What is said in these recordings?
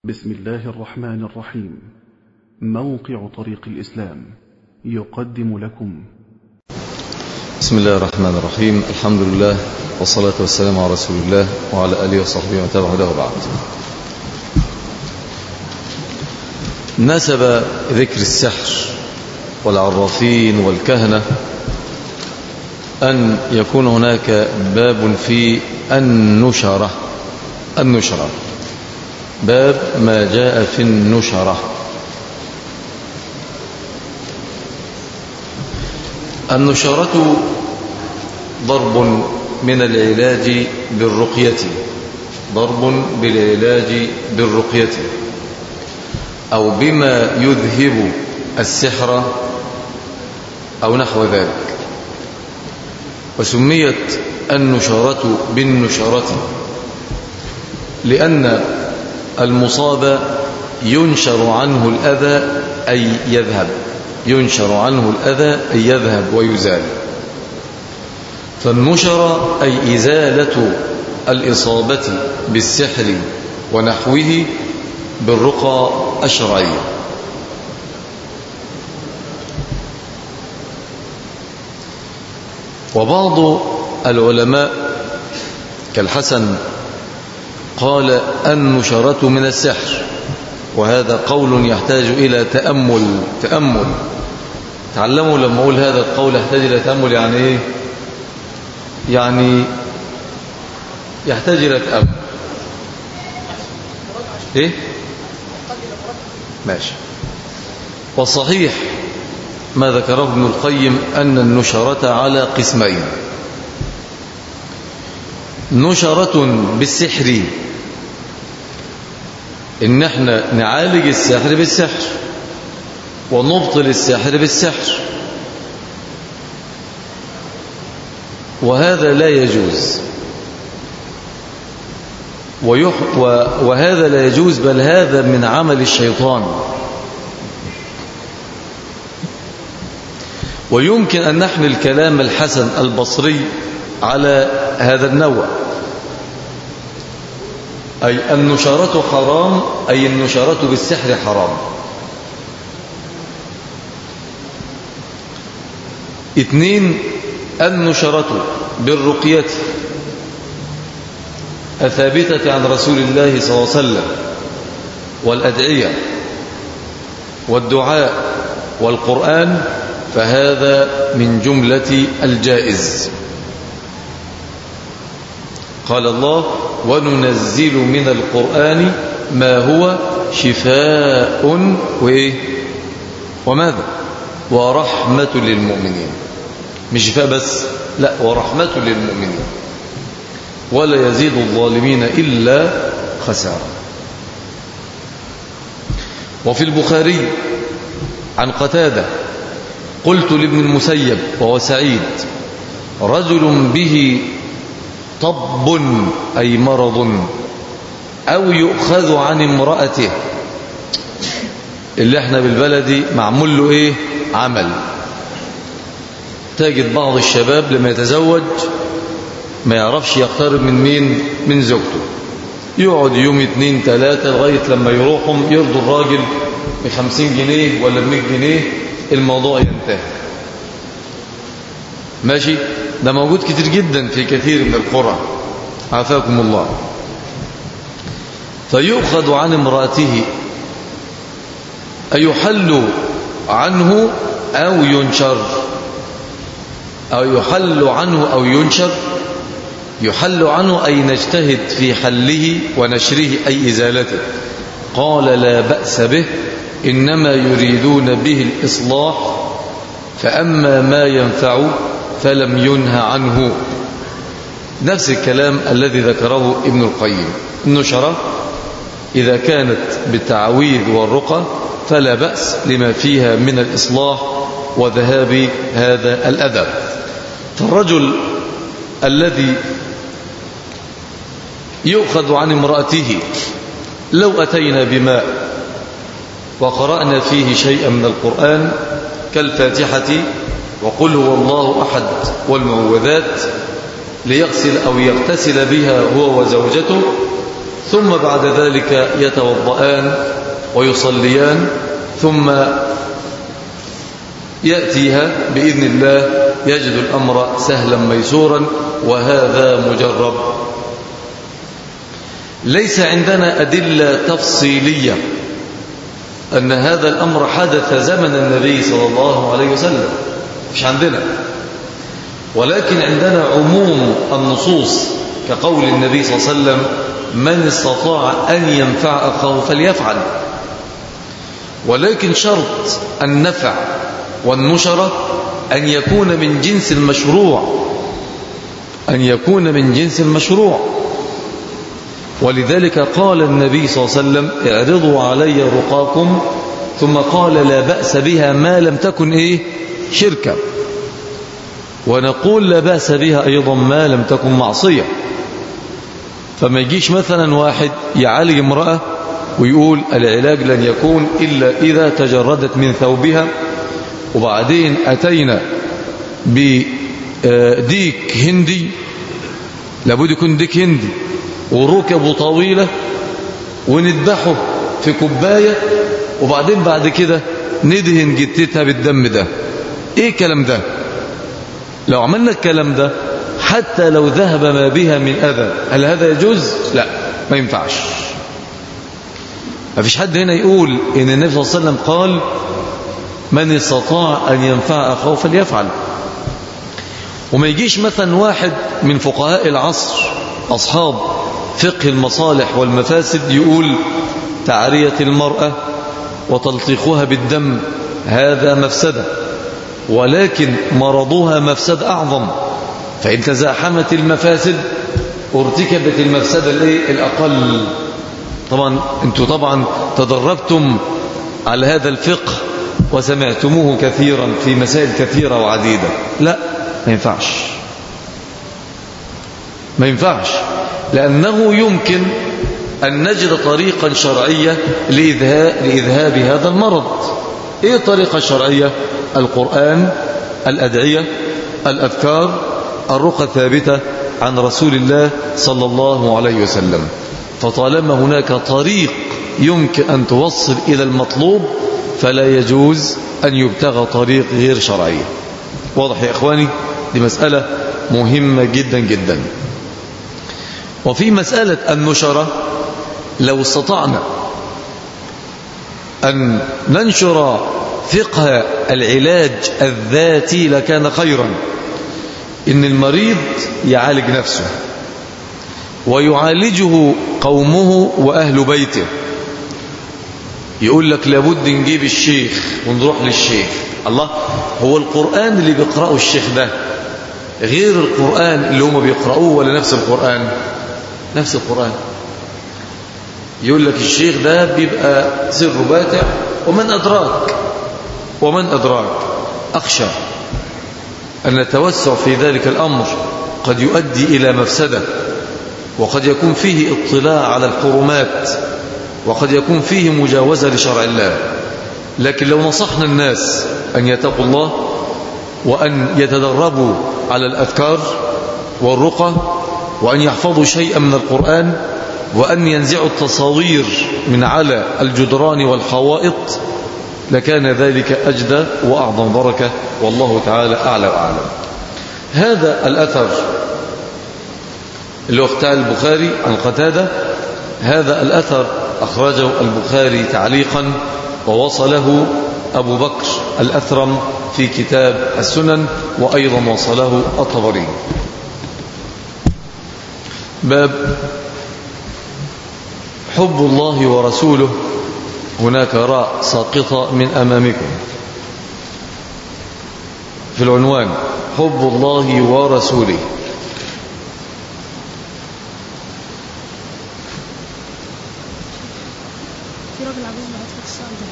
بسم الله الرحمن الرحيم. موقع طريق الإسلام يقدم لكم. بسم الله الرحمن الرحيم. الحمد لله والصلاة والسلام على رسول الله وعلى آله وصحبه ومن تبعه له بعد. نسب ذكر السحر والعرافين والكهنة أن يكون هناك باب في النشرة. باب ما جاء في النشرة. النشرة ضرب من العلاج بالرقية أو بما يذهب السحر أو نحو ذلك. وسميت النشرة بالنشرة لأن المصاب ينشر عنه الأذى أي يذهب ويزال. فالنشر أي إزالة الإصابة بالسحر ونحوه بالرقى الشرعية. وبعض العلماء كالحسن قال النشرة من السحر، وهذا قول يحتاج إلى تأمل. تعلموا لما أقول هذا القول يحتاج إلى تأمل يعني إيه؟ يعني يحتاج إلى تأمل. إيه؟ ماشي. والصحيح ما ذكره ابن القيم أن النشرة على قسمين: نشرة بالسحر، إن احنا نعالج السحر بالسحر ونبطل السحر بالسحر، وهذا لا يجوز. وهذا لا يجوز، بل هذا من عمل الشيطان. ويمكن أن نحمل كلام الحسن البصري على هذا النوع، أي النشرة حرام، أي النشرة بالسحر حرام. 2. النشرة بالرقية الثابتة عن رسول الله صلى الله عليه وسلم والأدعية والدعاء والقرآن، فهذا من جملة الجائز. قال الله: وننزل من القرآن ما هو شفاء وماذا؟ ورحمة للمؤمنين. مش شفاء بس، لا، ورحمة للمؤمنين، ولا يزيد الظالمين إلا خسارة. وفي البخاري عن قتادة: قلت لابن المسيب وهو سعيد: رجل به طب أي مرض أو يؤخذ عن امرأته، اللي احنا بالبلدي معمول له ايه؟ عمل. تجد بعض الشباب لما يتزوج ما يعرفش يقترب من مين؟ من زوجته. يقعد يوم 2 3 لغاية لما يروحهم يرضوا الراجل ب50 جنيه ولا ب100 جنيه، الموضوع ينتهي. ماشي؟ ده موجود كتير جدا في كثير من القرى، عافاكم الله. فيؤخذ عن امرأته، أي يحل عنه أو ينشر، أو يحل عنه أو ينشر. يحل عنه أي نجتهد في حله ونشره أي إزالته. قال: لا بأس به، إنما يريدون به الإصلاح، فأما ما ينفع فلم ينهى عنه. نفس الكلام الذي ذكره ابن القيم. النشرة إذا كانت بالتعويذ والرقى فلا بأس لما فيها من الإصلاح وذهاب هذا الأذى. فالرجل الذي يؤخذ عن امرأته، لو أتينا بماء وقرأنا فيه شيئا من القرآن كالفاتحة وقل هو الله أحد والمعوذات، ليغسل أو يغتسل بها هو وزوجته، ثم بعد ذلك يتوضأان ويصليان، ثم يأتيها بإذن الله يجد الأمر سهلا ميسورا، وهذا مجرب. ليس عندنا أدلة تفصيلية أن هذا الأمر حدث زمن النبي صلى الله عليه وسلم، مش عندنا، ولكن عندنا عموم النصوص كقول النبي صلى الله عليه وسلم: من استطاع أن ينفع أخاه فليفعل. ولكن شرط النفع والنشرة أن يكون من جنس المشروع، أن يكون من جنس المشروع. ولذلك قال النبي صلى الله عليه وسلم: اعرضوا علي رقاكم، ثم قال: لا بأس بها ما لم تكن شركة. ونقول لا بأس بها أيضا ما لم تكن معصية. فما يجيش مثلا واحد يعالج امرأة ويقول العلاج لن يكون إلا إذا تجردت من ثوبها، وبعدين أتينا بديك هندي، لابد يكون ديك هندي وركبه طويلة، وندبحه في كوباية، وبعدين بعد كده ندهن جتتها بالدم ده. ايه الكلام ده؟ لو عملنا الكلام ده حتى لو ذهب ما بها من أذى، هل هذا يجوز؟ لا، ما ينفعش. ما فيش حد هنا يقول إن النبي صلى الله عليه وسلم قال: من استطاع أن ينفع أخاه فليفعل. وما يجيش مثلا واحد من فقهاء العصر أصحاب فقه المصالح والمفاسد يقول تعرية المرأة وتلطيخها بالدم هذا مفسدة، ولكن مرضها مفسد أعظم، فإن تزاحمت المفاسد ارتكبت المفسدة الأقل. طبعا أنتم طبعا تدربتم على هذا الفقه وسمعتموه كثيرا في مسائل كثيرة وعديدة. لا، ما ينفعش، ما ينفعش، لأنه يمكن أن نجد طريقا شرعية لإذهاب هذا المرض. إيه الطريقة الشرعية؟ القرآن، الأدعية، الأذكار، الرقى الثابتة عن رسول الله صلى الله عليه وسلم. فطالما هناك طريق يمكن أن توصل إلى المطلوب فلا يجوز أن يبتغى طريق غير شرعية. واضح يا إخواني؟ دي مسألة مهمة جدا جدا. وفي مسألة النشرة، لو استطعنا أن ننشر فقه العلاج الذاتي لكان خيرا. إن المريض يعالج نفسه ويعالجه قومه وأهل بيته. يقول لك لابد نجيب الشيخ ونروح للشيخ. الله، هو القرآن اللي بيقرأه الشيخ ده غير القرآن اللي هم بيقرأوه ولا نفس القرآن؟ نفس القرآن. يقول لك الشيخ ده بيبقى سر باتع، ومن أدراك أخشى أن التوسع في ذلك الأمر قد يؤدي إلى مفسدة، وقد يكون فيه اطلاع على الحرمات، وقد يكون فيه مجاوزة لشرع الله. لكن لو نصحنا الناس أن يتقوا الله وأن يتدربوا على الأذكار والرقى، وأن يحفظوا شيئا من القرآن، وأن ينزعوا التصاوير من على الجدران والحوائط، لكان ذلك أجدى وأعظم بركة، والله تعالى أعلى وأعلم. هذا الأثر اللي هو بتاع البخاري عن قتادة، هذا الأثر أخرجه البخاري تعليقا، ووصله أبو بكر الأثرم في كتاب السنن، وأيضا وصله الطبري. باب حب الله ورسوله. هناك راء ساقطة من أمامكم في العنوان: حب الله ورسوله. في راجل عجوز ما هيدخل السؤال ده.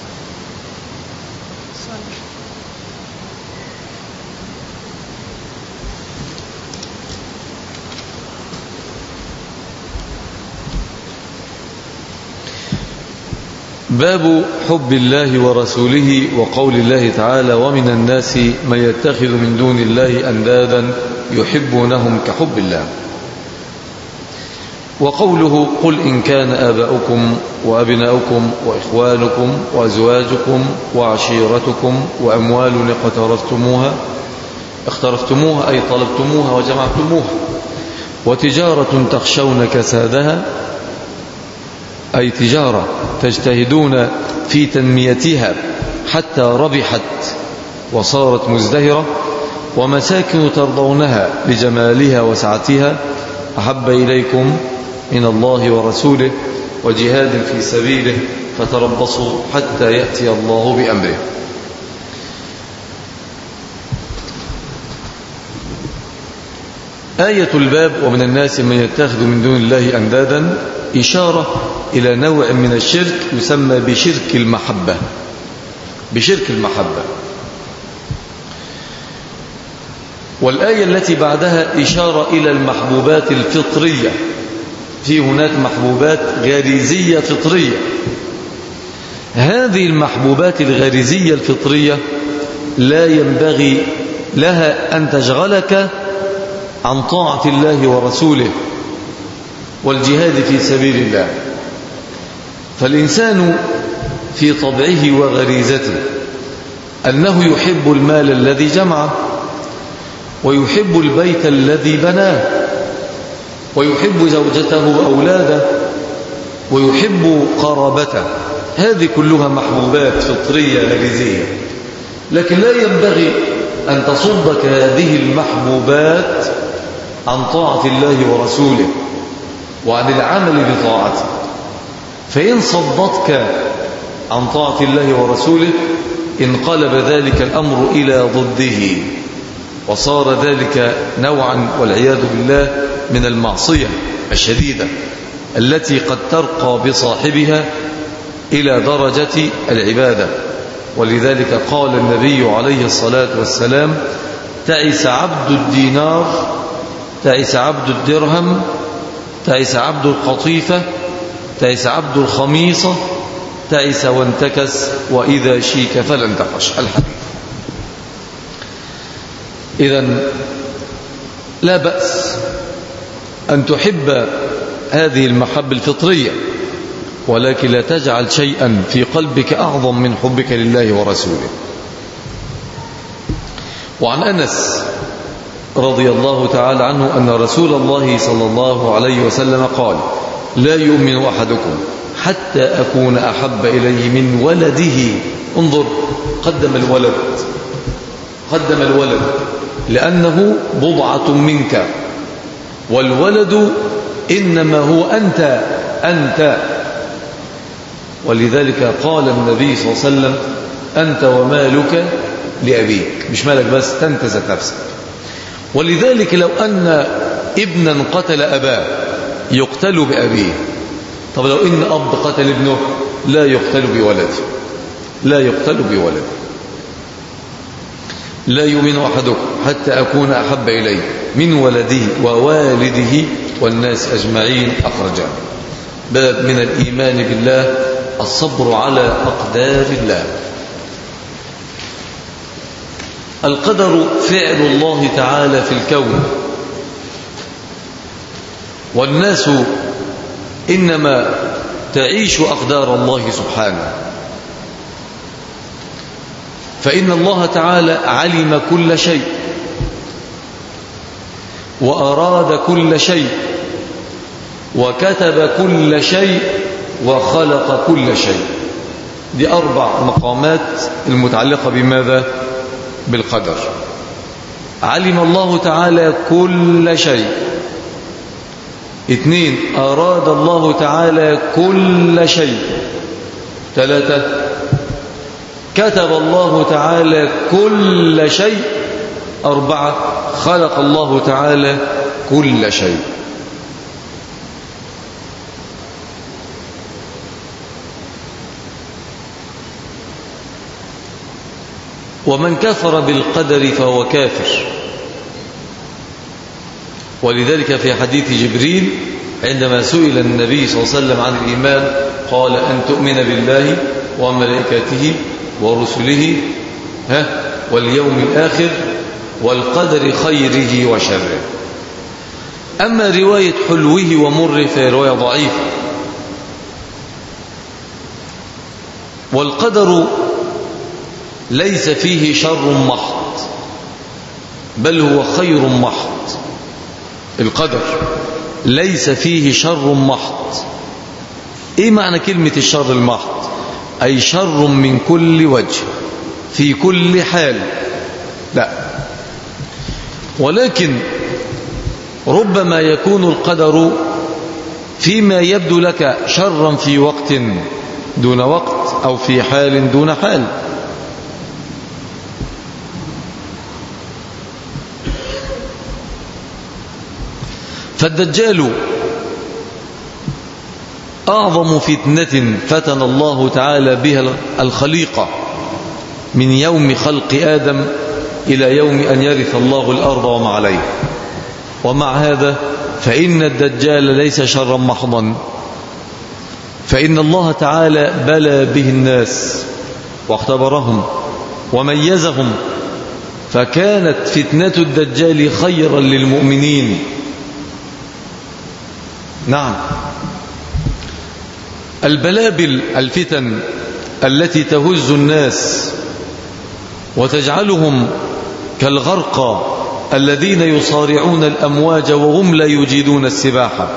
باب حب الله ورسوله، وقول الله تعالى: ومن الناس من يتخذ من دون الله أندادا يحبونهم كحب الله. وقوله قل إن كان آباؤكم وأبناؤكم وإخوانكم وأزواجكم وعشيرتكم وأموال اقترفتموها أي طلبتموها وجمعتموها وتجارة تخشون كسادها أي تجارة تجتهدون في تنميتها حتى ربحت وصارت مزدهرة ومساكن ترضونها لجمالها وسعتها أحب إليكم من الله ورسوله وجهاد في سبيله فتربصوا حتى يأتي الله بأمره. آية الباب ومن الناس من يتخذ من دون الله أندادا إشارة إلى نوع من الشرك يسمى بشرك المحبة. والآية التي بعدها إشارة إلى المحبوبات الفطرية. في هناك محبوبات غريزية فطرية. هذه المحبوبات الغريزية الفطرية لا ينبغي لها أن تشغلك عن طاعة الله ورسوله والجهاد في سبيل الله. فالإنسان في طبعه وغريزته أنه يحب المال الذي جمعه ويحب البيت الذي بناه ويحب زوجته وأولاده ويحب قرابته. هذه كلها محبوبات فطرية غريزية، لكن لا ينبغي أن تصدك هذه المحبوبات عن طاعة الله ورسوله وعن العمل بطاعته. فإن صدتك عن طاعة الله ورسوله انقلب ذلك الأمر إلى ضده وصار ذلك نوعا والعياذ بالله من المعصية الشديدة التي قد ترقى بصاحبها إلى درجة العبادة. ولذلك قال النبي عليه الصلاة والسلام: تعس عبد الدينار، تعس عبد الدرهم، تعس عبد القطيفة، تعس عبد الخميصة، تعس وانتكس، وإذا شيك فلا انتقش. الحديث. إذن لا بأس أن تحب هذه المحبة الفطرية، ولكن لا تجعل شيئا في قلبك أعظم من حبك لله ورسوله. وعن أنس رضي الله تعالى عنه أن رسول الله صلى الله عليه وسلم قال: لا يؤمن أحدكم حتى أكون أحب إليه من ولده. انظر، قدم الولد لأنه بضعة منك، والولد إنما هو أنت. ولذلك قال النبي صلى الله عليه وسلم: أنت ومالك لأبيك. مش مالك بس، أنت ذات نفسك. ولذلك لو أن ابنا قتل أباه يقتل بأبيه. طب لو إن أب قتل ابنه لا يقتل بولده. لا يؤمن أحدكم حتى أكون أحب إليه من ولده ووالده والناس أجمعين. أخرجاه. باب من الإيمان بالله الصبر على أقدار الله. القدر فعل الله تعالى في الكون، والناس إنما تعيش أقدار الله سبحانه. فإن الله تعالى علم كل شيء وأراد كل شيء وكتب كل شيء وخلق كل شيء. دي 4 مقامات المتعلقة بماذا؟ بالقدر. علم الله تعالى كل شيء. 2 أراد الله تعالى كل شيء. 3 كتب الله تعالى كل شيء. 4 خلق الله تعالى كل شيء. ومن كفر بالقدر فهو كافر. ولذلك في حديث جبريل عندما سئل النبي صلى الله عليه وسلم عن الإيمان قال: أن تؤمن بالله وملائكته ورسله واليوم الآخر والقدر خيره وشره. أما رواية حلوه ومره فهي رواية ضعيفة. والقدر ليس فيه شر محض، بل هو خير محض. القدر ليس فيه شر محض. ايه معنى كلمة الشر المحض؟ أي شر من كل وجه في كل حال. لا، ولكن ربما يكون القدر فيما يبدو لك شرا في وقت دون وقت، أو في حال دون حال. فالدجال أعظم فتنة فتن الله تعالى بها الخليقة من يوم خلق آدم إلى يوم أن يرث الله الأرض وما عليه. ومع هذا فإن الدجال ليس شرا محضا، فإن الله تعالى بلى به الناس واختبرهم وميزهم، فكانت فتنة الدجال خيرا للمؤمنين. نعم، البلابل الفتن التي تهز الناس وتجعلهم كالغرقى الذين يصارعون الأمواج وهم لا يجيدون السباحة.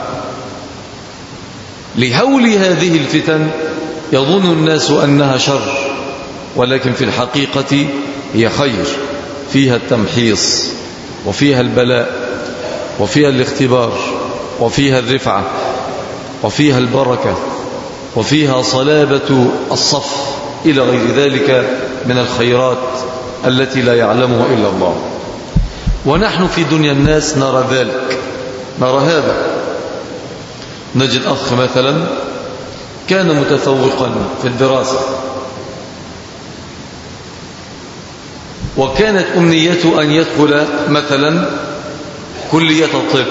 لهول هذه الفتن يظن الناس أنها شر، ولكن في الحقيقة هي خير، فيها التمحيص وفيها البلاء وفيها الاختبار وفيها الرفعة وفيها البركة وفيها صلابة الصف إلى غير ذلك من الخيرات التي لا يعلمها إلا الله. ونحن في دنيا الناس نرى ذلك، نرى هذا. نجد أخ مثلا كان متفوقا في الدراسة، وكانت أمنيته أن يدخل مثلا كلية الطب،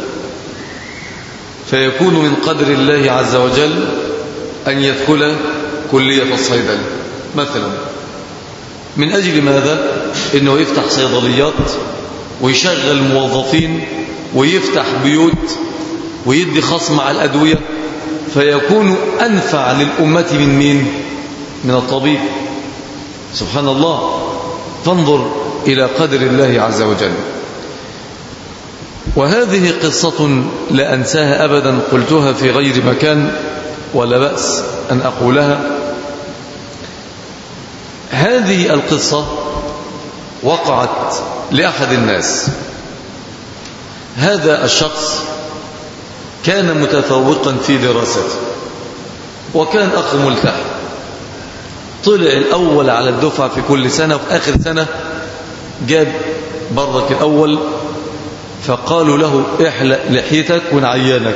فيكون من قدر الله عز وجل أن يدخل كلية الصيدلة مثلا. من أجل ماذا؟ إنه يفتح صيدليات ويشغل موظفين ويفتح بيوت ويدي خصم على الأدوية، فيكون أنفع للأمة من مين؟ من الطبيب. سبحان الله. فانظر إلى قدر الله عز وجل. وهذه قصة لا أنساها أبدا، قلتها في غير مكان ولا بأس أن أقولها. هذه القصة وقعت لأحد الناس. هذا الشخص كان متفوقا في دراسته، وكان أخ ملتحي، طلع الأول على الدفعة في كل سنة، وفي آخر سنة جاب برك الأول، فقالوا له احلق لحيتك ونعينك.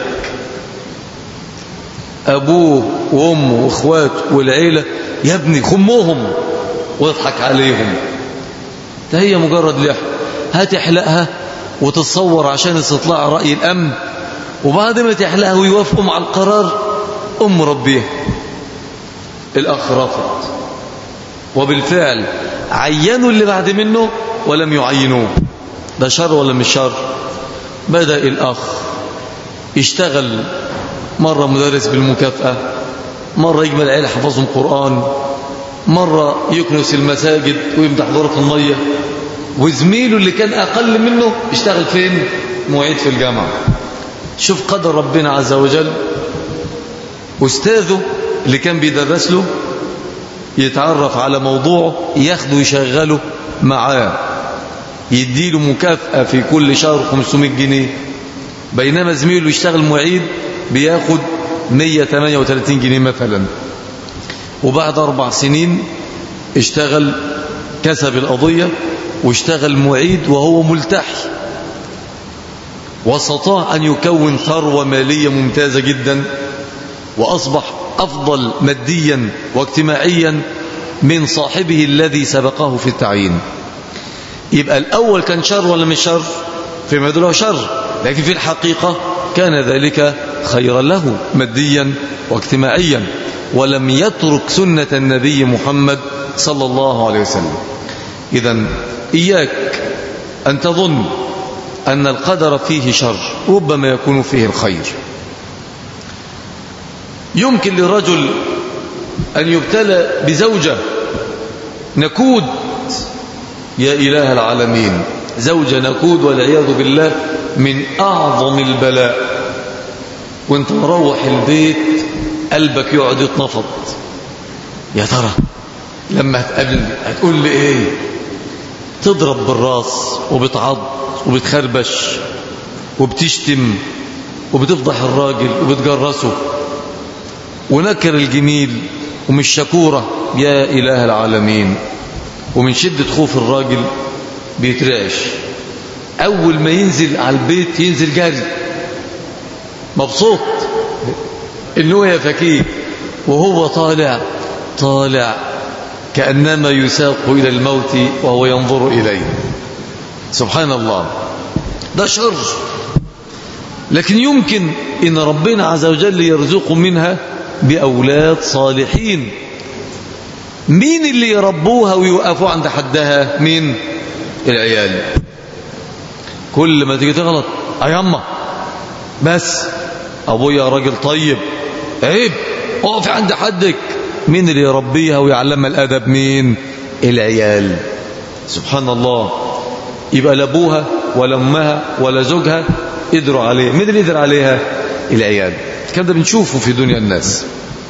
أبوه وأمه وإخواته والعيلة يا ابني خموهم واضحك عليهم، ده هي مجرد لحية، هتحلقها وتتصور عشان استطلاع رأي الأمن، وبعد ما تحلقها ويوافقوا مع القرار ربيه. الأخ رفض، وبالفعل عينوا اللي بعد منه ولم يعينوه. ده شر ولا مش شر؟ بدأ الأخ يشتغل، مرة مدرس بالمكافأة، مرة يجمل العيال حفظهم قرآن، مرة يكنس المساجد ويمدح دورة المية، وزميله اللي كان أقل منه يشتغل فين؟ معيد في الجامعة. شوف قدر ربنا عز وجل. أستاذه اللي كان بيدرس له يتعرف على موضوعه، ياخده يشغله معاه، يديله مكافأة في كل شهر 500 جنيه، بينما زميله يشتغل معيد بياخد 138 جنيه مثلا. وبعد 4 سنين اشتغل، كسب القضية واشتغل معيد وهو ملتحي، واستطاع أن يكون ثروة مالية ممتازة جدا، وأصبح أفضل ماديا واجتماعيا من صاحبه الذي سبقه في التعيين. يبقى الأول كان شر ولا مش شر؟ فيما يدله شر، لكن في الحقيقة كان ذلك خيرا له ماديا واجتماعيا، ولم يترك سنة النبي محمد صلى الله عليه وسلم. إذن إياك أن تظن أن القدر فيه شر، ربما يكون فيه الخير. يمكن للرجل أن يبتلى بزوجة نكود، يا إله العالمين، زوجة نكود والعياذ بالله من أعظم البلاء، وانت مروح البيت قلبك يقعد يتنفض. يا ترى لما هتقابل هتقول لي ايه؟ تضرب بالراس وبتعض وبتخربش وبتشتم وبتفضح الراجل وبتجرسه ونكر الجميل ومش شكورة، يا إله العالمين. ومن شدة خوف الراجل بيترعش، أول ما ينزل على البيت ينزل جاري مبسوط إنه يفكيه، وهو طالع كأنما يساق إلى الموت وهو ينظر إليه. سبحان الله، ده شر. لكن يمكن إن ربنا عز وجل يرزق منها بأولاد صالحين. مين اللي يربوها ويوقفوا عند حدها؟ مين؟ العيال. كل ما تيجي تغلط أيما بس أبويا راجل طيب، عيب اقف عند حدك. مين اللي يربيها ويعلمها الأدب؟ مين؟ العيال. سبحان الله. يبقى لا أبوها ولا أمها ولا زوجها قدروا عليه. مين اللي قدر عليها؟ العيال. كده بنشوفه في دنيا الناس.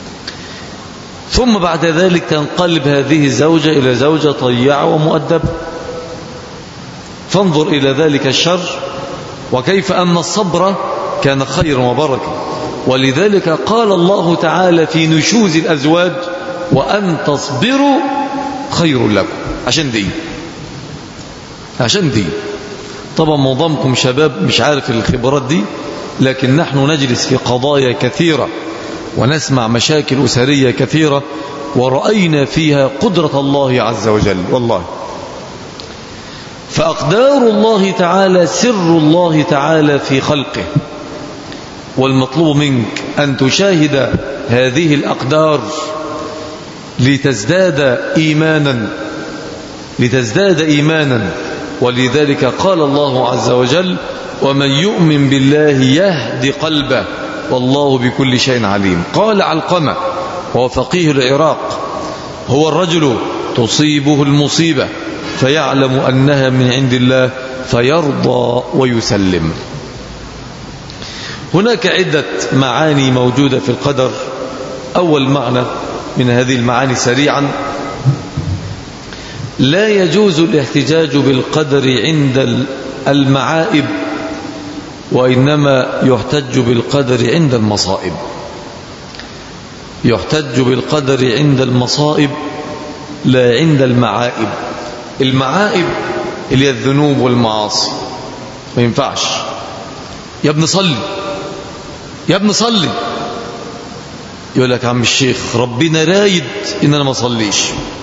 ثم بعد ذلك تنقلب هذه الزوجة إلى زوجة طيعة ومؤدبة. فانظر إلى ذلك الشر، وكيف أن الصبر كان خيرا وبركة. ولذلك قال الله تعالى في نشوز الأزواج: وأن تصبروا خير لكم. عشان دي طبعا معظمكم شباب مش عارف الخبرات دي، لكن نحن نجلس في قضايا كثيرة ونسمع مشاكل أسرية كثيرة، ورأينا فيها قدرة الله عز وجل. والله فأقدار الله تعالى سر الله تعالى في خلقه، والمطلوب منك أن تشاهد هذه الأقدار لتزداد إيمانا. ولذلك قال الله عز وجل: ومن يؤمن بالله يهدي قلبه والله بكل شيء عليم. قال علقمة وهو فقيه العراق: هو الرجل تصيبه المصيبة فيعلم أنها من عند الله فيرضى ويسلم. هناك عدة معاني موجودة في القدر. أول معنى من هذه المعاني سريعا: لا يجوز الاحتجاج بالقدر عند المعائب، وإنما يحتج بالقدر عند المصائب. يحتج بالقدر عند المصائب لا عند المعائب. المعائب اللي هي الذنوب والمعاصي ما ينفعش. يا ابن صلي، يا ابن صلي، يقول لك عم الشيخ ربنا رايد إن أنا ما صليش،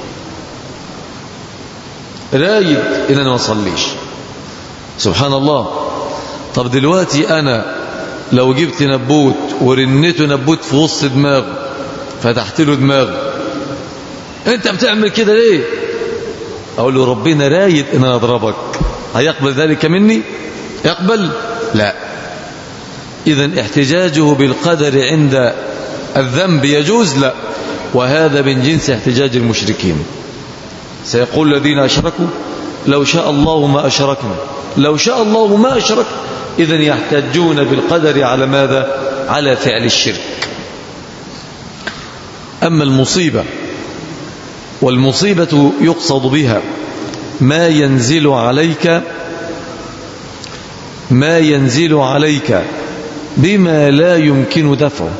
رايد إن أنا ما صليش. سبحان الله. طب دلوقتي أنا لو جبت نبوت ورنيته نبوت في وسط دماغه، فتحت له دماغه، أنت بتعمل كده ليه؟ أقول له ربنا رايد إن أنا أضربك. هيقبل ذلك مني؟ يقبل؟ لا. إذن احتجاجه بالقدر عند الذنب يجوز؟ لا. وهذا من جنس احتجاج المشركين. سيقول الذين أشركوا: لو شاء الله ما أشركنا، لو شاء الله ما أشرك. إذن يحتجون بالقدر على ماذا؟ على فعل الشرك. أما المصيبة، والمصيبة يقصد بها ما ينزل عليك بما لا يمكن دفعه.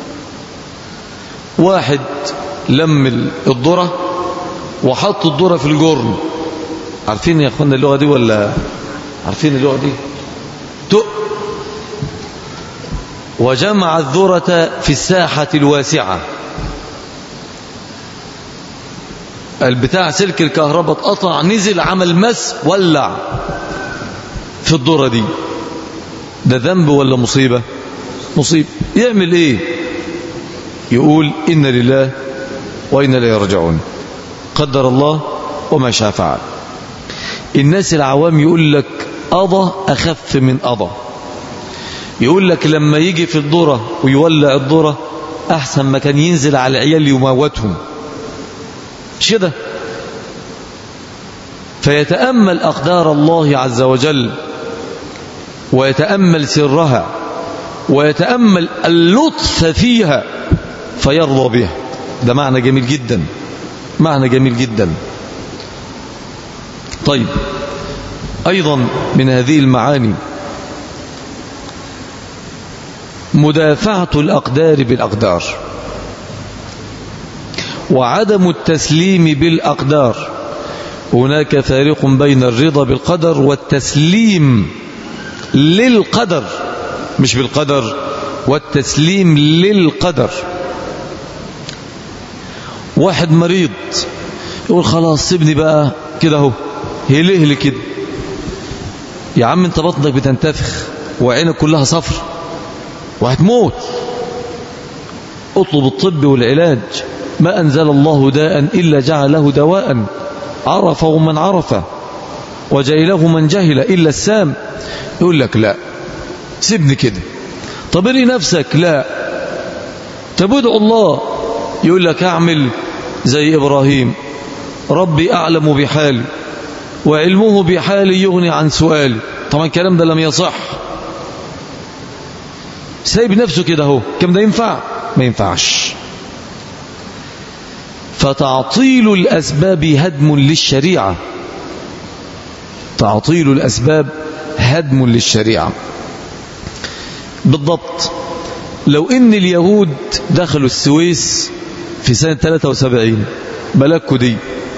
واحد لم الذرة وحط الذرة في الجرن. عارفين يا اخوانا اللغة دي ولا عارفين اللغة دي؟ وجمع الذرة في الساحة الواسعة. البتاع سلك الكهرباء اتقطع، نزل عمل مس، ولع في الذرة دي. ده ذنب ولا مصيبة؟ مصيبة. يعمل ايه؟ يقول إن لله وإنا إليه راجعون، قدر الله وما شاء فعل. الناس العوام يقول لك قضى أخف من قضى. يقول لك لما يجي في الذرة ويولع الذرة أحسن ما كان ينزل على العيال يموتهم، مش كده؟ فيتأمل أقدار الله عز وجل ويتأمل سرها ويتأمل اللطف فيها فيرضى بها. ده معنى جميل جدا، معنى جميل جدا. طيب، أيضا من هذه المعاني مدافعة الأقدار بالأقدار وعدم التسليم بالأقدار. هناك فارق بين الرضا بالقدر والتسليم للقدر، مش بالقدر، والتسليم للقدر. واحد مريض يقول خلاص سيبني بقى كده اهو، هلهلي كده. يا عم انت بطنك بتنتفخ وعينك كلها صفر وهتموت، اطلب الطب والعلاج. ما أنزل الله داء إلا جعله دواء، عرفه من عرفه وجهله من جهل إلا السام. يقول لك لا سيبني كده. طب اري نفسك، لا. طب ادعو الله. يقول لك اعمل زي إبراهيم، ربي أعلم بحالي وعلمه بحالي يغني عن سؤالي. طبعا الكلام ده لم يصح. سايب نفسه كده اهو، كم ده ينفع؟ ما ينفعش. فتعطيل الأسباب هدم للشريعة، تعطيل الأسباب هدم للشريعة. بالضبط لو إن اليهود دخلوا السويس في سنة 73 بلكوا دي،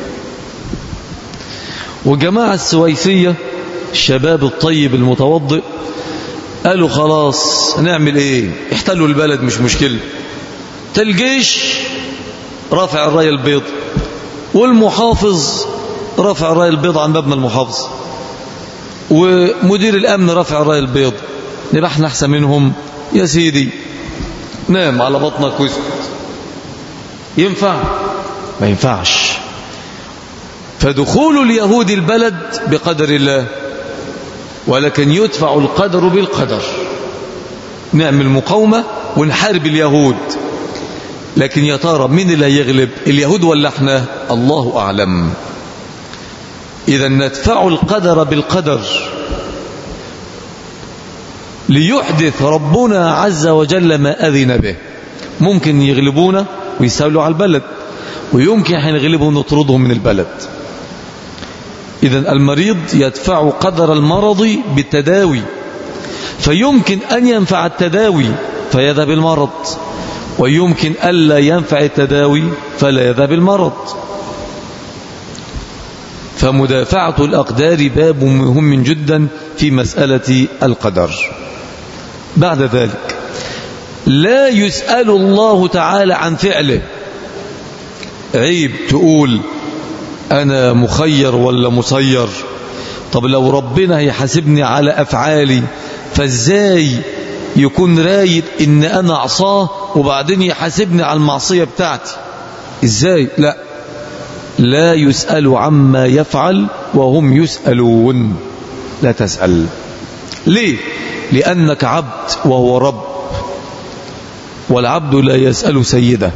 وجماعة السويسية الشباب الطيب المتوضئ قالوا خلاص نعمل ايه، احتلوا البلد مش مشكلة. الجيش رافع الراية البيض والمحافظ رافع الراية البيض عن مبنى المحافظ ومدير الأمن رافع الراية البيض، نبقى احنا احسن منهم. يا سيدي نام على بطنك واسكت. ينفع؟ ما ينفعش. فدخول اليهود البلد بقدر الله، ولكن يدفع القدر بالقدر. نعمل مقاومة ونحارب اليهود، لكن يا ترى مين اللي هيغلب، اليهود ولا احنا؟ الله أعلم. إذا ندفع القدر بالقدر ليحدث ربنا عز وجل ما أذن به. ممكن يغلبونا ويساولوا على البلد، ويمكن حينغلبهم نطردهم من البلد. إذن المريض يدفع قدر المرض بالتداوي، فيمكن أن ينفع التداوي فيذهب المرض، ويمكن ألا ينفع التداوي فلا يذهب المرض. فمدافعة الأقدار باب مهم جدا في مسألة القدر. بعد ذلك لا يسأل الله تعالى عن فعله. عيب تقول أنا مخير ولا مسير. طب لو ربنا هيحاسبني على أفعالي فازاي يكون رايد إن أنا أعصاه وبعدين يحاسبني على المعصية بتاعتي؟ إزاي؟ لا يسأل عما يفعل وهم يسألون. لا تسأل. ليه؟ لأنك عبد وهو رب، والعبد لا يسأل سيده.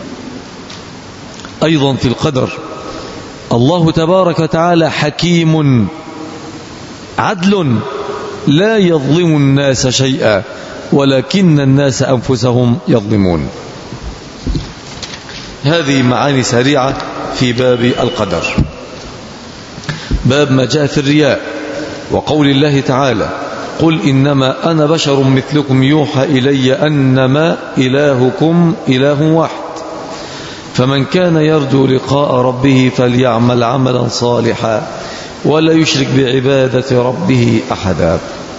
أيضا في القدر الله تبارك وتعالى حكيم عدل لا يظلم الناس شيئا ولكن الناس أنفسهم يظلمون. هذه معاني سريعة في باب القدر. باب ما جاء في الرياء وقول الله تعالى قل إنما أنا بشر مثلكم يوحى إلي أنما إلهكم إله واحد فمن كان يرجو لقاء ربه فليعمل عملا صالحا ولا يشرك بعبادة ربه أحدا.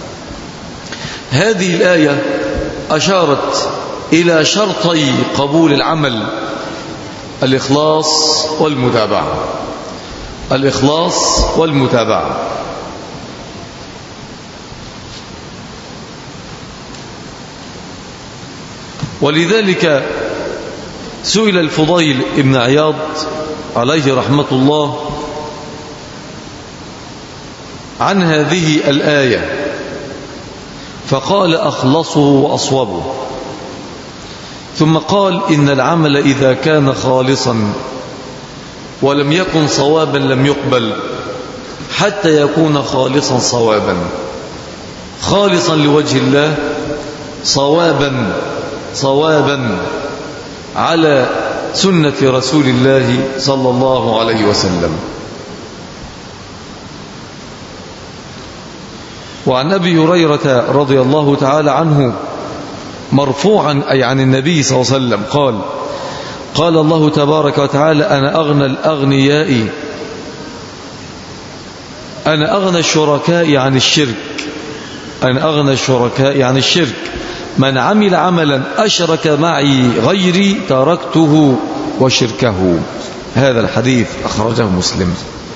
هذه الآية أشارت إلى شرطي قبول العمل: الإخلاص والمتابعة. الإخلاص والمتابعة. ولذلك سئل الفضيل ابن عياض عليه رحمة الله عن هذه الآية فقال أخلصوا وأصوبوا، ثم قال إن العمل إذا كان خالصا ولم يكن صوابا لم يقبل حتى يكون خالصا صوابا، خالصا لوجه الله، صوابا على سنة رسول الله صلى الله عليه وسلم. وعن أبي هريرة رضي الله تعالى عنه مرفوعا أي عن النبي صلى الله عليه وسلم قال: قال الله تبارك وتعالى: أنا أغنى الأغنياء، أنا أغنى الشركاء عن الشرك، أنا أغنى الشركاء عن الشرك، من عمل عملا أشرك معي غيري تركته وشركه. هذا الحديث أخرجه مسلم.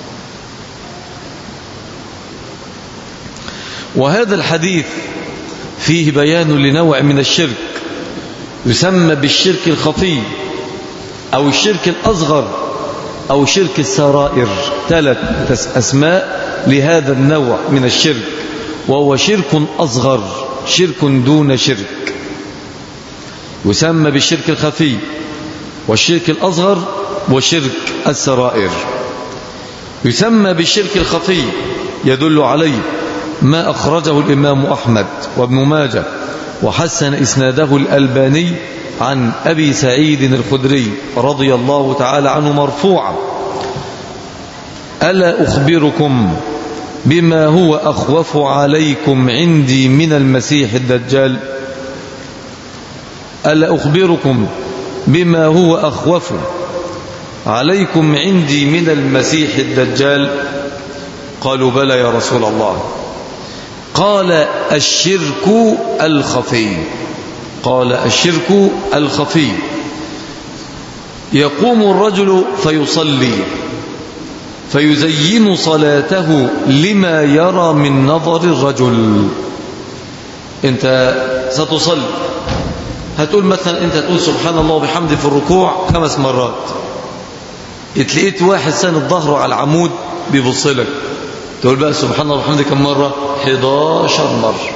وهذا الحديث فيه بيان لنوع من الشرك يسمى بالشرك الخفي أو الشرك الأصغر أو شرك السرائر، 3 أسماء لهذا النوع من الشرك، وهو شرك أصغر، شرك دون شرك، يسمى بالشرك الخفي والشرك الأصغر وشرك السرائر. يسمى بالشرك الخفي يدل عليه ما أخرجه الإمام أحمد وابن ماجه وحسن إسناده الألباني عن أبي سعيد الخدري رضي الله تعالى عنه مرفوعا: ألا أخبركم بما هو أخوف عليكم عندي من المسيح الدجال؟ ألا أخبركم بما هو أخوف عليكم عندي من المسيح الدجال؟ قالوا: بلى يا رسول الله. قال: الشرك الخفي. قال: الشرك الخفي، يقوم الرجل فيصلي فيزين صلاته لما يرى من نظر الرجل. انت ستصلي، هتقول مثلا انت تقول سبحان الله وبحمده في الركوع 5 مرات، اتلقيت واحد ساند ظهره على العمود بيبص لك، تقول بقى سبحان الله وبحمده كم مرة؟ 11 مرة.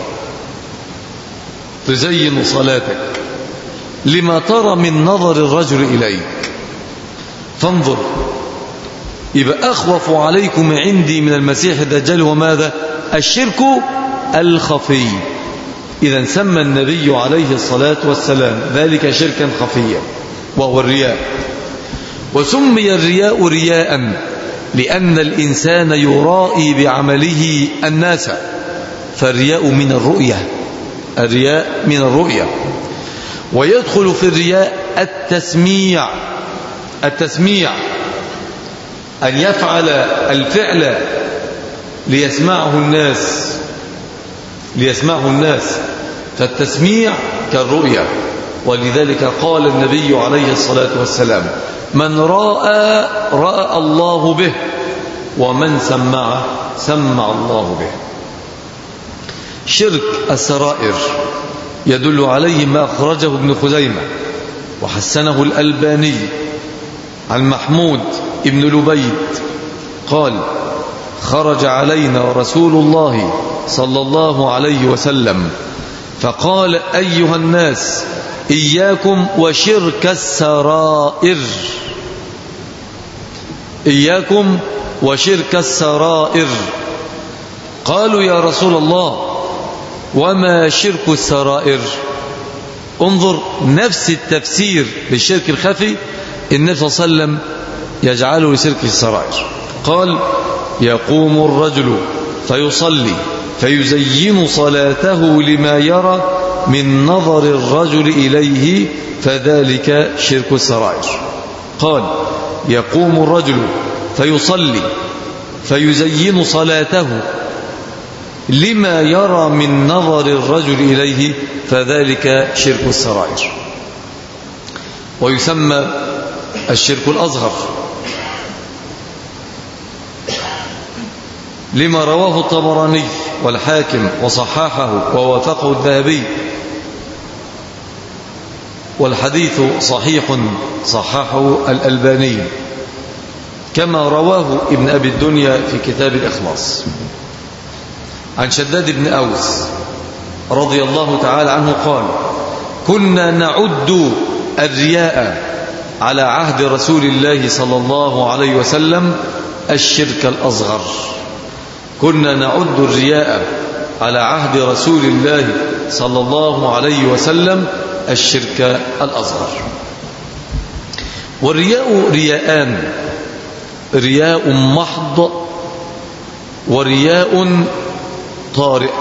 تزين صلاتك لما ترى من نظر الرجل إليك. فانظر، يبقى أخوف عليكم عندي من المسيح الدجال وماذا؟ الشرك الخفي. إذا سمى النبي عليه الصلاة والسلام ذلك شركا خفيا وهو الرياء. وسمي الرياء رياء لأن الإنسان يرائي بعمله الناس، فالرياء من الرؤية، الرياء من الرؤية. ويدخل في الرياء التسميع، أن يفعل الفعل ليسمعه الناس، فالتسميع كالرؤية. ولذلك قال النبي عليه الصلاة والسلام: من رأى الله به، ومن سمع الله به. شرك السرائر يدل عليه ما أخرجه ابن خزيمة وحسنه الألباني عن محمود ابن لبيد قال: خرج علينا رسول الله صلى الله عليه وسلم فقال: أيها الناس، إياكم وشرك السرائر، إياكم وشرك السرائر. قالوا: يا رسول الله، وما شرك السرائر؟ انظر، نفس التفسير للشرك الخفي النبي صلى الله عليه وسلم يجعله لشرك السرائر. قال: يقوم الرجل فيصلي فيزين صلاته لما يرى من نظر الرجل إليه، فذلك شرك السرائر. قال: يقوم الرجل فيصلي فيزين صلاته لما يرى من نظر الرجل إليه، فذلك شرك السرائر. ويسمى الشرك الأصغر لما رواه الطبراني والحاكم وصححه ووافقه الذهبي، والحديث صحيح صححه الألباني، كما رواه ابن أبي الدنيا في كتاب الإخلاص. عن شداد بن أوس رضي الله تعالى عنه قال: كنا نعد الرياء على عهد رسول الله صلى الله عليه وسلم الشرك الأصغر. كنا نعد الرياء على عهد رسول الله صلى الله عليه وسلم الشرك الأصغر. والرياء رياءان: رياء محض ورياء طارئ.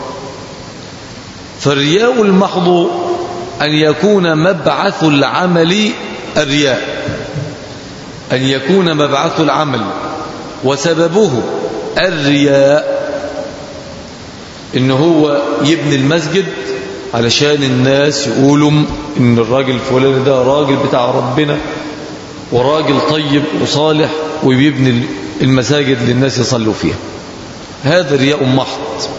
فالرياء المحض أن يكون مبعث العمل الرياء، أن يكون مبعث العمل وسببه الرياء، إن هو يبني المسجد علشان الناس يقولوا إن الراجل الفلاني ده راجل بتاع ربنا وراجل طيب وصالح، ويبني المساجد للناس يصلوا فيها. هذا رياء محض،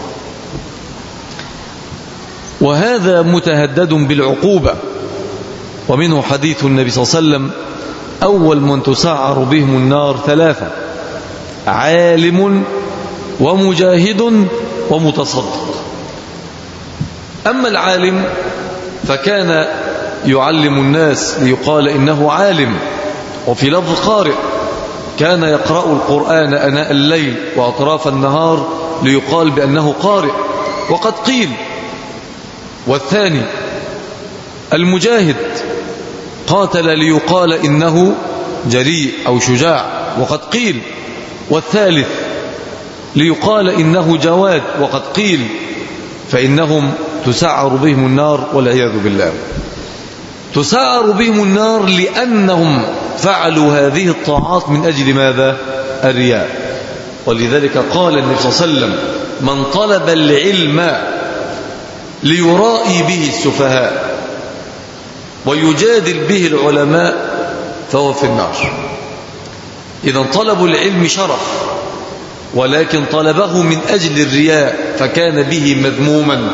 وهذا متهدد بالعقوبة. ومنه حديث النبي صلى الله عليه وسلم: أول من تسعر بهم النار ثلاثة: عالم ومجاهد ومتصدق. أما العالم فكان يعلم الناس ليقال إنه عالم، وفي لفظ قارئ، كان يقرأ القرآن أناء الليل وأطراف النهار ليقال بأنه قارئ وقد قيل. والثاني المجاهد، قاتل ليقال إنه جريء أو شجاع وقد قيل. والثالث ليقال إنه جواد وقد قيل. فإنهم تسعر بهم النار والعياذ بالله. تسعر بهم النار لأنهم فعلوا هذه الطاعات من أجل ماذا؟ الرياء. ولذلك قال النبي صلى الله عليه وسلم: من طلب العلم ليرائي به السفهاء ويجادل به العلماء فهو في النار. إذن طلب العلم شرف، ولكن طلبه من أجل الرياء فكان به مذموما.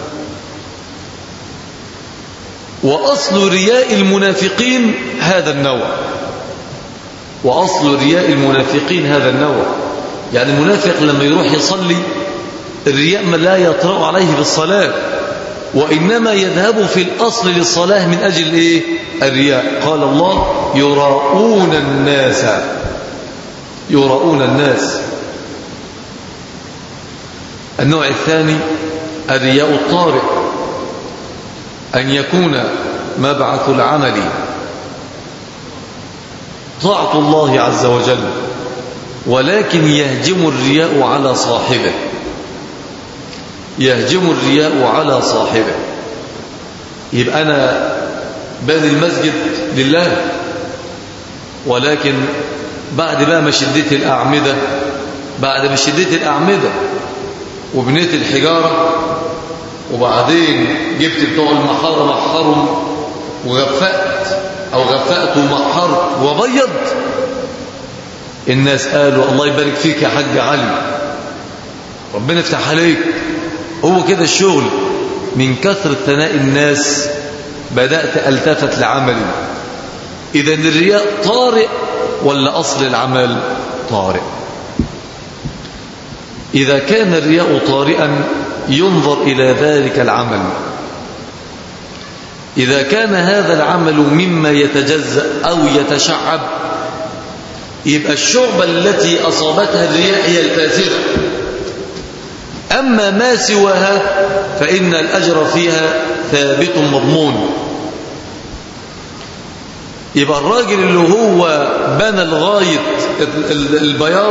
وأصل رياء المنافقين هذا النوع، وأصل رياء المنافقين هذا النوع. يعني المنافق لما يروح يصلي الرياء ما لا يطرأ عليه بالصلاة، وإنما يذهب في الأصل للصلاة من أجل إيه؟ الرياء. قال الله: يراؤون الناس، يراؤون الناس. النوع الثاني الرياء الطارئ، أن يكون مبعث العمل طاعة الله عز وجل، ولكن يهجم الرياء على صاحبه، يهجم الرياء على صاحبه. يبقى أنا باني المسجد لله، ولكن بعد بقى ما شديت الأعمدة، بعد ما شديت الأعمدة وبنيت الحجارة، وبعدين جبت بتوع المحارة محرهم وغفأت أو غفأت ومحرت وبيض، الناس قالوا: الله يبارك فيك يا حاج علي، ربنا يفتح عليك. هو كده الشغل. من كثرة ثناء الناس بدأت ألتفت لعملي. إذن الرياء طارئ ولا أصل العمل طارئ؟ إذا كان الرياء طارئا ينظر إلى ذلك العمل. إذا كان هذا العمل مما يتجزأ أو يتشعب، يبقى الشعبة التي أصابتها الرياء هي الفاسدة. أما ما سواها فإن الأجر فيها ثابت مضمون. يبقى الراجل اللي هو بنى الغاية البياض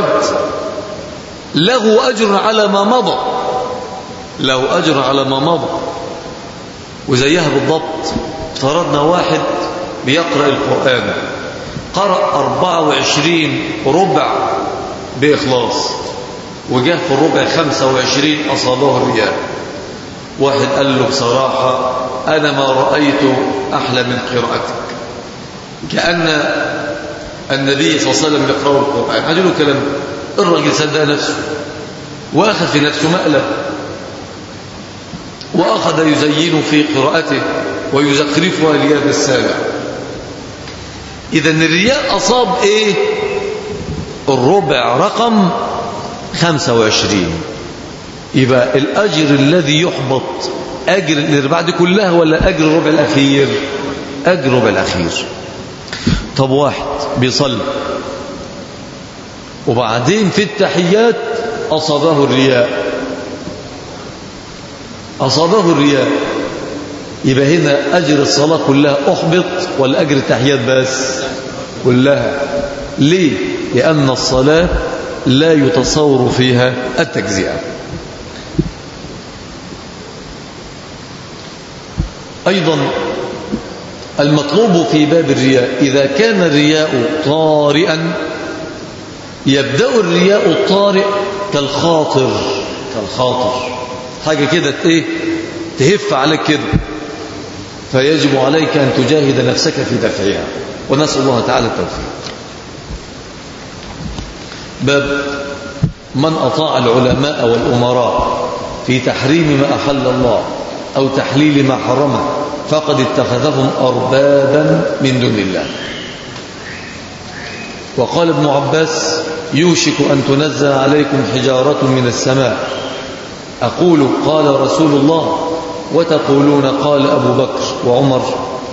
له أجر على ما مضى، له أجر على ما مضى. وزيها بالضبط، افترضنا واحد بيقرأ القرآن، قرأ 24 ربع بإخلاص، وجاء في الربع 25 أصابه الرياء. واحد قال له: بصراحة أنا ما رأيت أحلى من قراءتك. كأن النبي صلى الله عليه وسلم يقرأ القرآن. قال له كلام، الرجل صدق نفسه وأخذ في نفسه مقلب، وأخذ يزين في قراءته ويزخرفها لياب السامع. إذن الرياء أصاب إيه؟ الربع رقم 25. يبقى الأجر الذي يحبط أجر الأرباع دي كلها ولا أجر الربع الأخير؟ أجر الربع الأخير. طب واحد بيصلي وبعدين في التحيات أصابه الرياء، يبقى هنا أجر الصلاة كلها أحبط ولا أجر التحيات بس؟ كلها. ليه؟ لأن الصلاة لا يتصور فيها التجزئة. أيضا المطلوب في باب الرياء إذا كان الرياء طارئا، يبدأ الرياء الطارئ كالخاطر حاجة كده تهف عليك كده، فيجب عليك أن تجاهد نفسك في دفعها، ونسأل الله تعالى التوفيق. باب من أطاع العلماء والأمراء في تحريم ما أحل الله أو تحليل ما حرمه فقد اتخذهم أربابا من دون الله. وقال ابن عباس: يوشك أن تنزل عليكم حجارة من السماء، أقول قال رسول الله وتقولون قال أبو بكر وعمر.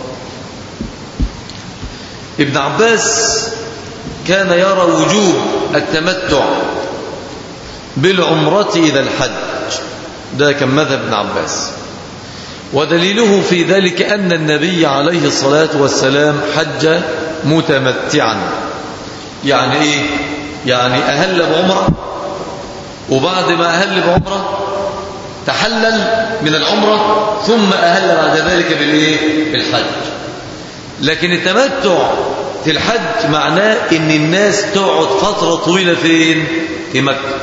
ابن عباس كان يرى وجوب التمتع بالعمرة إلى الحج، ده كان مذهب ابن عباس، ودليله في ذلك أن النبي عليه الصلاة والسلام حج متمتعا. يعني إيه؟ يعني أهل بعمرة، وبعد ما أهل بعمرة تحلل من العمرة ثم أهل بعد ذلك بالحج. لكن التمتع في الحج معناه ان الناس تقعد فترة طويلة فين؟ في مكة.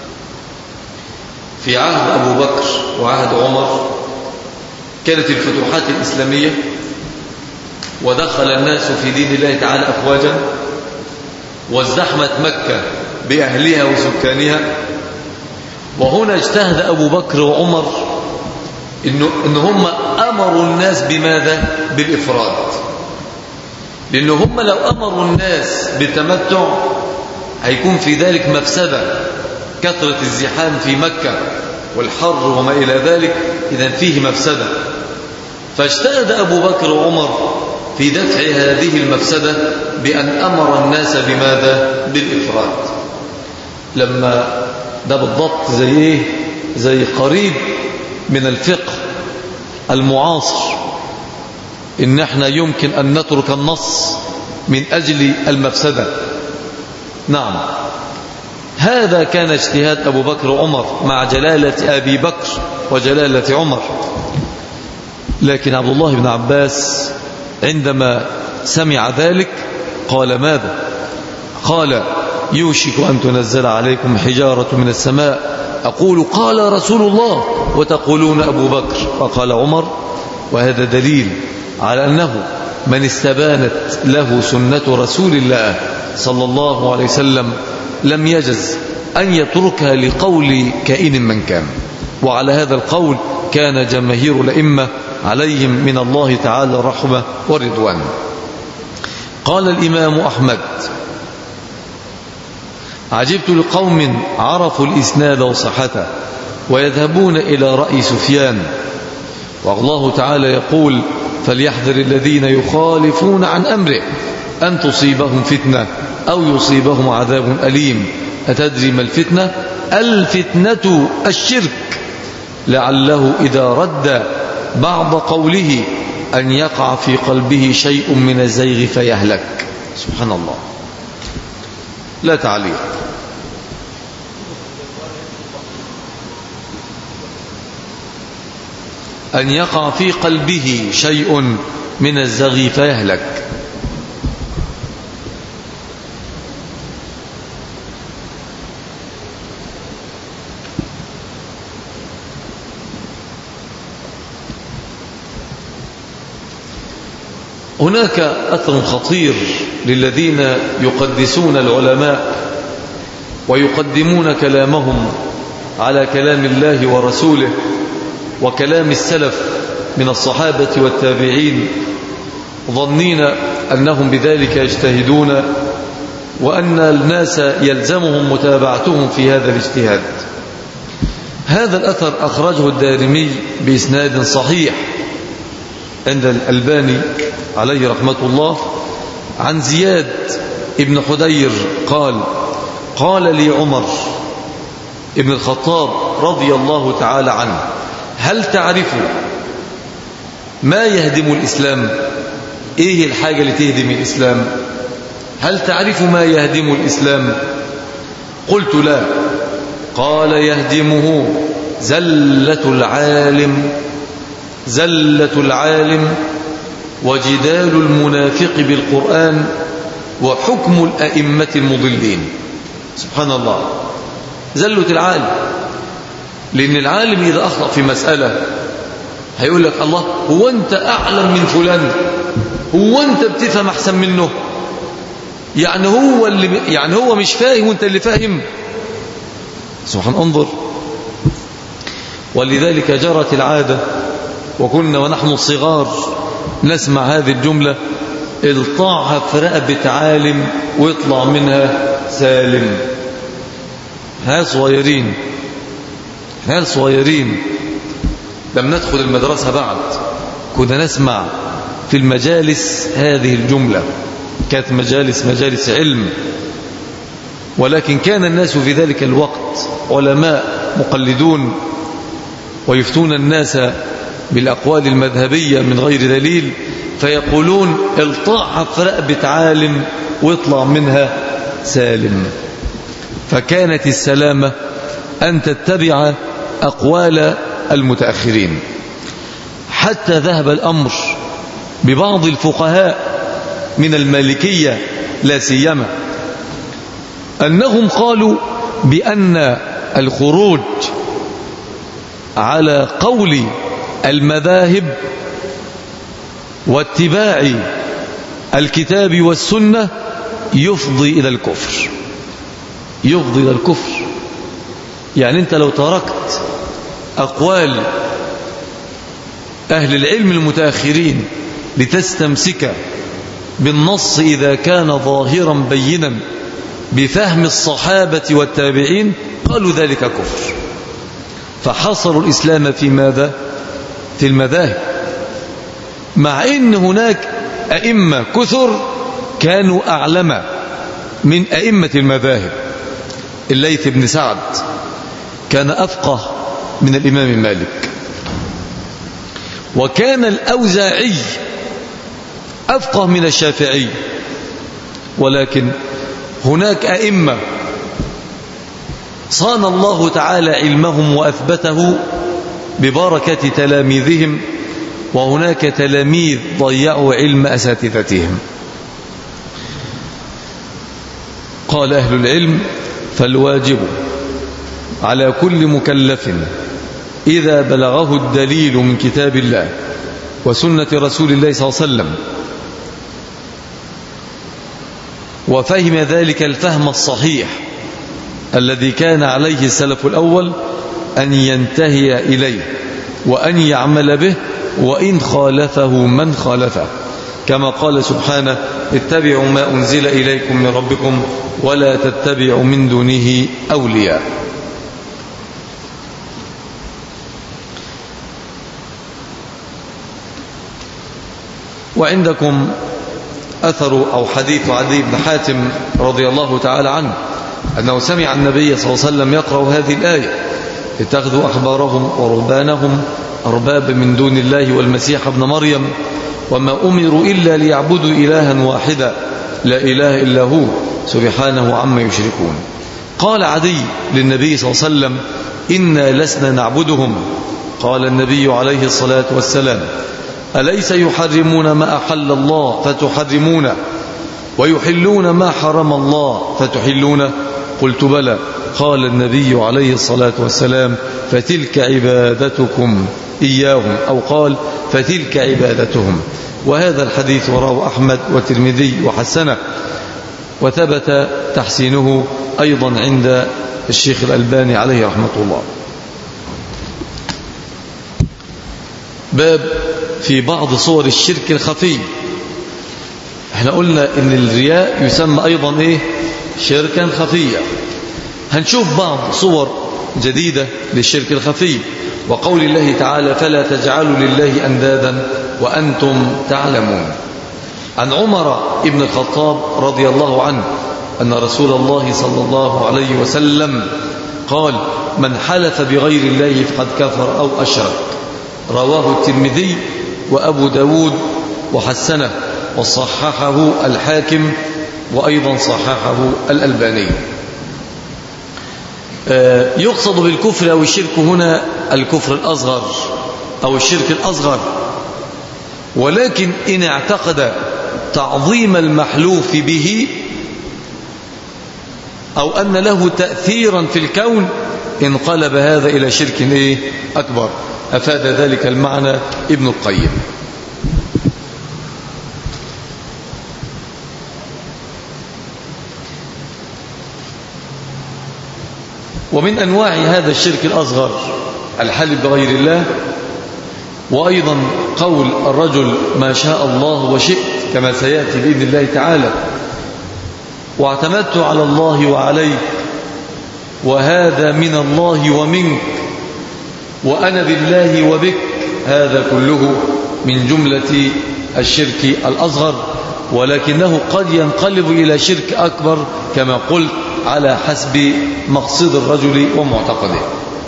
في عهد أبو بكر وعهد عمر كانت الفتوحات الإسلامية ودخل الناس في دين الله تعالى أفواجا، وازدحمت مكة بأهلها وسكانها. وهنا اجتهد أبو بكر وعمر إن هم أمروا الناس بماذا؟ بالإفراد. لأن هم لو أمروا الناس بالتمتع هيكون في ذلك مفسدة، كثرة الزحام في مكة والحر وما إلى ذلك، إذن فيه مفسدة. فاجتهد أبو بكر وعمر في دفع هذه المفسدة بأن أمر الناس بماذا؟ بالإفراد. لما ده بالضبط زي قريب من الفقه المعاصر، إن احنا يمكن أن نترك النص من أجل المفسدة. نعم، هذا كان اجتهاد أبو بكر وعمر مع جلالة أبي بكر وجلالة عمر. لكن عبد الله بن عباس عندما سمع ذلك قال ماذا؟ قال: يوشك أن تنزل عليكم حجارة من السماء، أقول قال رسول الله وتقولون أبو بكر وقال عمر. وهذا دليل على أنه من استبانت له سنة رسول الله صلى الله عليه وسلم لم يجز أن يتركها لقول كائن من كان. وعلى هذا القول كان جماهير الأئمة عليهم من الله تعالى الرحمة والرضوان. قال الإمام أحمد: عجبت لقوم عرفوا الإسناد وصحته ويذهبون إلى رأي سفيان. والله تعالى يقول: فليحذر الذين يخالفون عن أمره أن تصيبهم فتنة أو يصيبهم عذاب أليم. أتدري ما الفتنة؟ الفتنة الشرك، لعله إذا رد بعض قوله أن يقع في قلبه شيء من الزيغ فيهلك. سبحان الله. لا تعليق. أن يقع في قلبه شيء من الزغي فيهلك. هناك أثر خطير للذين يقدسون العلماء ويقدمون كلامهم على كلام الله ورسوله وكلام السلف من الصحابة والتابعين، ظنين أنهم بذلك يجتهدون وأن الناس يلزمهم متابعتهم في هذا الاجتهاد. هذا الأثر أخرجه الدارمي بإسناد صحيح عند الألباني عليه رحمة الله عن زياد ابن حدير قال لي عمر ابن الخطاب رضي الله تعالى عنه: هل تعرف ما يهدم الإسلام؟ إيه الحاجة اللي تهدم الإسلام؟ هل تعرف ما يهدم الإسلام؟ قلت: لا. قال: يهدمه زلة العالم وجدال المنافق بالقرآن وحكم الأئمة المضلين. سبحان الله، زلة العالم. لأن العالم إذا أخطأ في مسألة هيقول لك: الله، هو أنت أعلم من فلان؟ هو أنت بتفهم أحسن منه؟ يعني هو مش فاهم وأنت اللي فاهم. سبحان، انظر. ولذلك جرت العادة، وكنا ونحن صغار نسمع هذه الجملة: الطاعها في رقبة عالم ويطلع منها سالم. هل صغيرين لم ندخل المدرسة بعد كنا نسمع في المجالس هذه الجملة. كانت مجالس علم، ولكن كان الناس في ذلك الوقت علماء مقلدون ويفتون الناس بالأقوال المذهبية من غير دليل، فيقولون: الطاعة في رقبة عالم ويطلع منها سالم. فكانت السلامة أن تتبع أقوال المتأخرين، حتى ذهب الأمر ببعض الفقهاء من المالكية لا سيما أنهم قالوا بأن الخروج على قول المذاهب واتباع الكتاب والسنة يفضي إلى الكفر. يعني أنت لو تركت أقوال أهل العلم المتأخرين لتستمسك بالنص إذا كان ظاهرا بينا بفهم الصحابة والتابعين، قالوا ذلك كفر. فحصروا الإسلام في ماذا؟ في المذاهب، مع أن هناك أئمة كثر كانوا أعلم من أئمة المذاهب. الليث بن سعد كان أفقه من الإمام مالك، وكان الأوزاعي أفقه من الشافعي، ولكن هناك أئمة صان الله تعالى علمهم وأثبته ببركة تلاميذهم، وهناك تلاميذ ضيعوا علم أساتذتهم. قال أهل العلم: فالواجب على كل مكلف إذا بلغه الدليل من كتاب الله وسنة رسول الله صلى الله عليه وسلم وفهم ذلك الفهم الصحيح الذي كان عليه السلف الأول أن ينتهي إليه وأن يعمل به، وإن خالفه من خالفه، كما قال سبحانه: اتبعوا ما أنزل إليكم من ربكم ولا تتبعوا من دونه أولياء. وعندكم أثر أو حديث عدي بن حاتم رضي الله تعالى عنه أنه سمع النبي صلى الله عليه وسلم يقرأ هذه الآية: اتخذوا أحبارهم ورهبانهم أربابا من دون الله والمسيح ابن مريم وما أمروا إلا ليعبدوا إلها واحدا لا إله إلا هو سبحانه عما يشركون. قال عدي للنبي صلى الله عليه وسلم: إنا لسنا نعبدهم. قال النبي عليه الصلاة والسلام: أليس يحرمون ما أحل الله فتحرمونه ويحلون ما حرم الله فتحلونه؟ قلت: بلى. قال النبي عليه الصلاة والسلام: فتلك عبادتكم إياهم، أو قال: فتلك عبادتهم. وهذا الحديث رواه أحمد والترمذي وحسنه، وثبت تحسينه أيضا عند الشيخ الألباني عليه رحمة الله. باب في بعض صور الشرك الخفي. احنا قلنا ان الرياء يسمى ايضا ايه؟ شركا خفيا. هنشوف بعض صور جديدة للشرك الخفي، وقول الله تعالى فلا تجعلوا لله أندادا وأنتم تعلمون. عن عمر بن الخطاب رضي الله عنه أن رسول الله صلى الله عليه وسلم قال من حلف بغير الله فقد كفر أو أشرك. رواه الترمذي وأبو داود وحسنه وصححه الحاكم وأيضا صححه الألباني. يقصد بالكفر أو الشرك هنا الكفر الأصغر أو الشرك الأصغر، ولكن إن اعتقد تعظيم المحلوف به أو أن له تأثيرا في الكون انقلب هذا إلى شرك أكبر. أفاد ذلك المعنى ابن القيم. ومن أنواع هذا الشرك الأصغر الحلف بغير الله، وأيضا قول الرجل ما شاء الله وشئت كما سيأتي بإذن الله تعالى، واعتمدت على الله وعليك، وهذا من الله ومنك، وأنا بالله وبك. هذا كله من جملة الشرك الأصغر، ولكنه قد ينقلب إلى شرك أكبر كما قلت على حسب مقصد الرجل ومعتقده.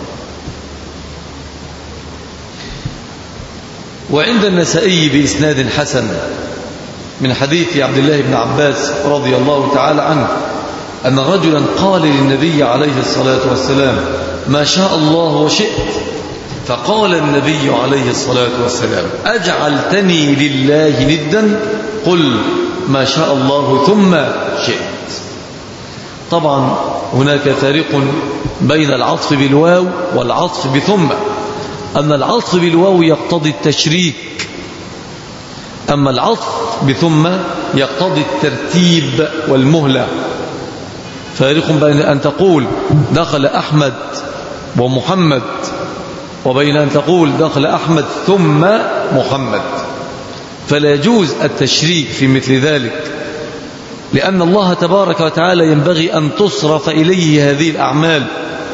وعند النسائي بإسناد حسن من حديث عبد الله بن عباس رضي الله تعالى عنه أن رجلا قال للنبي عليه الصلاة والسلام ما شاء الله وشئت، فقال النبي عليه الصلاة والسلام أجعلتني لله ندا؟ قل ما شاء الله ثم شئت. طبعا هناك فارق بين العطف بالواو والعطف بثم. أن العطف بالواو يقتضي التشريك، أما العطف بثم يقتضي الترتيب والمهلة. فارق بين أن تقول دخل أحمد ومحمد وبين أن تقول دخل أحمد ثم محمد، فلا يجوز التشريك في مثل ذلك، لأن الله تبارك وتعالى ينبغي أن تصرف إليه هذه الأعمال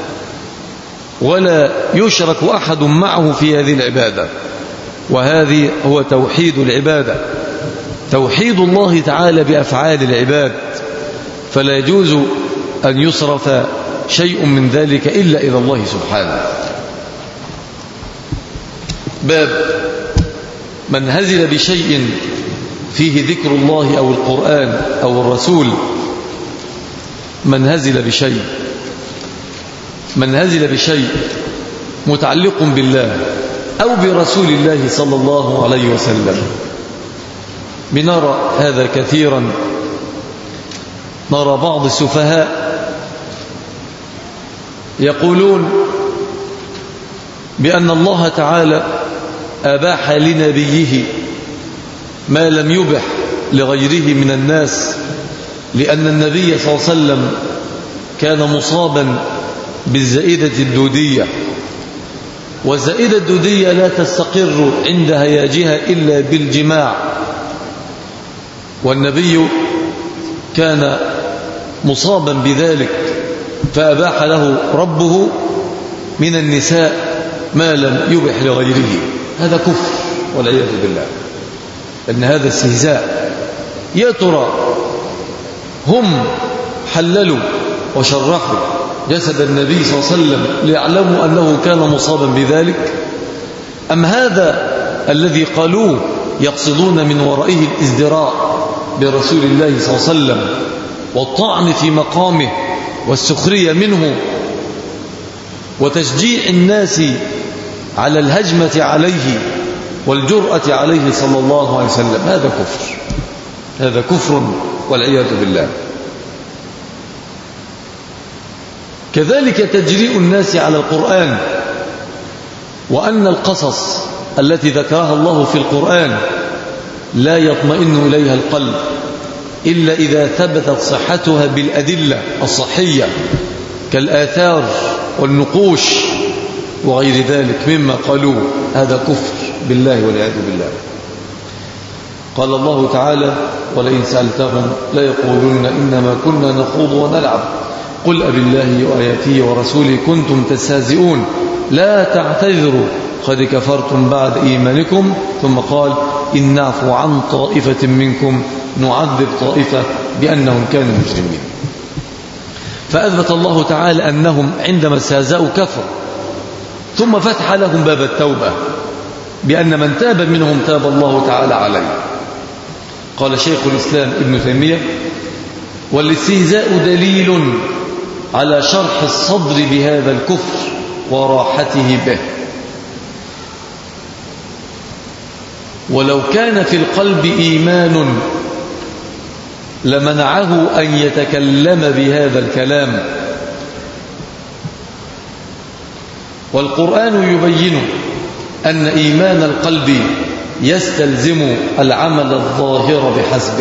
ولا يشرك أحد معه في هذه العبادة. وهذه هو توحيد العبادة، توحيد الله تعالى بأفعال العباد، فلا يجوز أن يصرف شيء من ذلك إلا إلى الله سبحانه. باب من هزل بشيء فيه ذكر الله أو القرآن أو الرسول. من هزل بشيء متعلق بالله أو برسول الله صلى الله عليه وسلم. بنرى هذا كثيرا، نرى بعض السفهاء يقولون بأن الله تعالى أباح لنبيه ما لم يبح لغيره من الناس، لأن النبي صلى الله عليه وسلم كان مصابا بالزائدة الدودية، والزائدة الدودية لا تستقر عند هياجها إلا بالجماع، والنبي كان مصابا بذلك فأباح له ربه من النساء ما لم يبح لغيره. هذا كفر والعياذ بالله، أن هذا استهزاء. يا ترى هم حللوا وشرحوا جسد النبي صلى الله عليه وسلم ليعلموا أنه كان مصابا بذلك، أم هذا الذي قالوه يقصدون من ورائه الازدراء برسول الله صلى الله عليه وسلم والطعن في مقامه والسخرية منه وتشجيع الناس على الهجمة عليه والجرأة عليه صلى الله عليه وسلم؟ هذا كفر، هذا كفر والعياذ بالله. كذلك تجريء الناس على القرآن، وأن القصص التي ذكرها الله في القرآن لا يطمئن إليها القلب إلا إذا ثبتت صحتها بالأدلة الصحية كالآثار والنقوش وغير ذلك مما قالوه. هذا كفر بالله والعياذ بالله. قال الله تعالى ولئن سألتهم ليقولن إنما كنا نخوض ونلعب قل أبالله وآياته ورسوله كنتم تستهزئون لا تعتذروا قد كفرتم بعد إيمانكم. ثم قال إن نعفو عن طائفة منكم نعذب طائفة بأنهم كانوا مجرمين. فأثبت الله تعالى أنهم عندما استهزأوا كفر، ثم فتح لهم باب التوبة بأن من تاب منهم تاب الله تعالى عليه. قال شيخ الإسلام ابن تيمية والاستهزاء دليل على شرح الصدر بهذا الكفر وراحته به، ولو كان في القلب إيمان لمنعه أن يتكلم بهذا الكلام. والقرآن يبين أن إيمان القلب يستلزم العمل الظاهر بحسبه.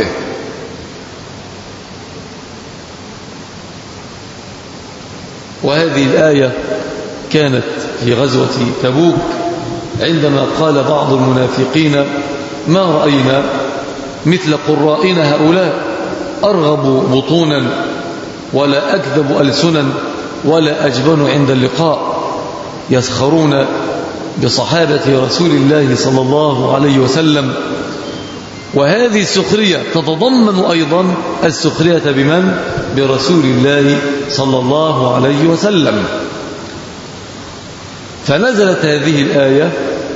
وهذه الآية كانت في غزوة تبوك عندما قال بعض المنافقين ما رأينا مثل قرائنا هؤلاء أرغب بطونا ولا أكذب ألسنا ولا أجبن عند اللقاء، يسخرون بصحابة رسول الله صلى الله عليه وسلم. وهذه السخرية تتضمن أيضا السخرية بمن؟ برسول الله صلى الله عليه وسلم. فنزلت هذه الآية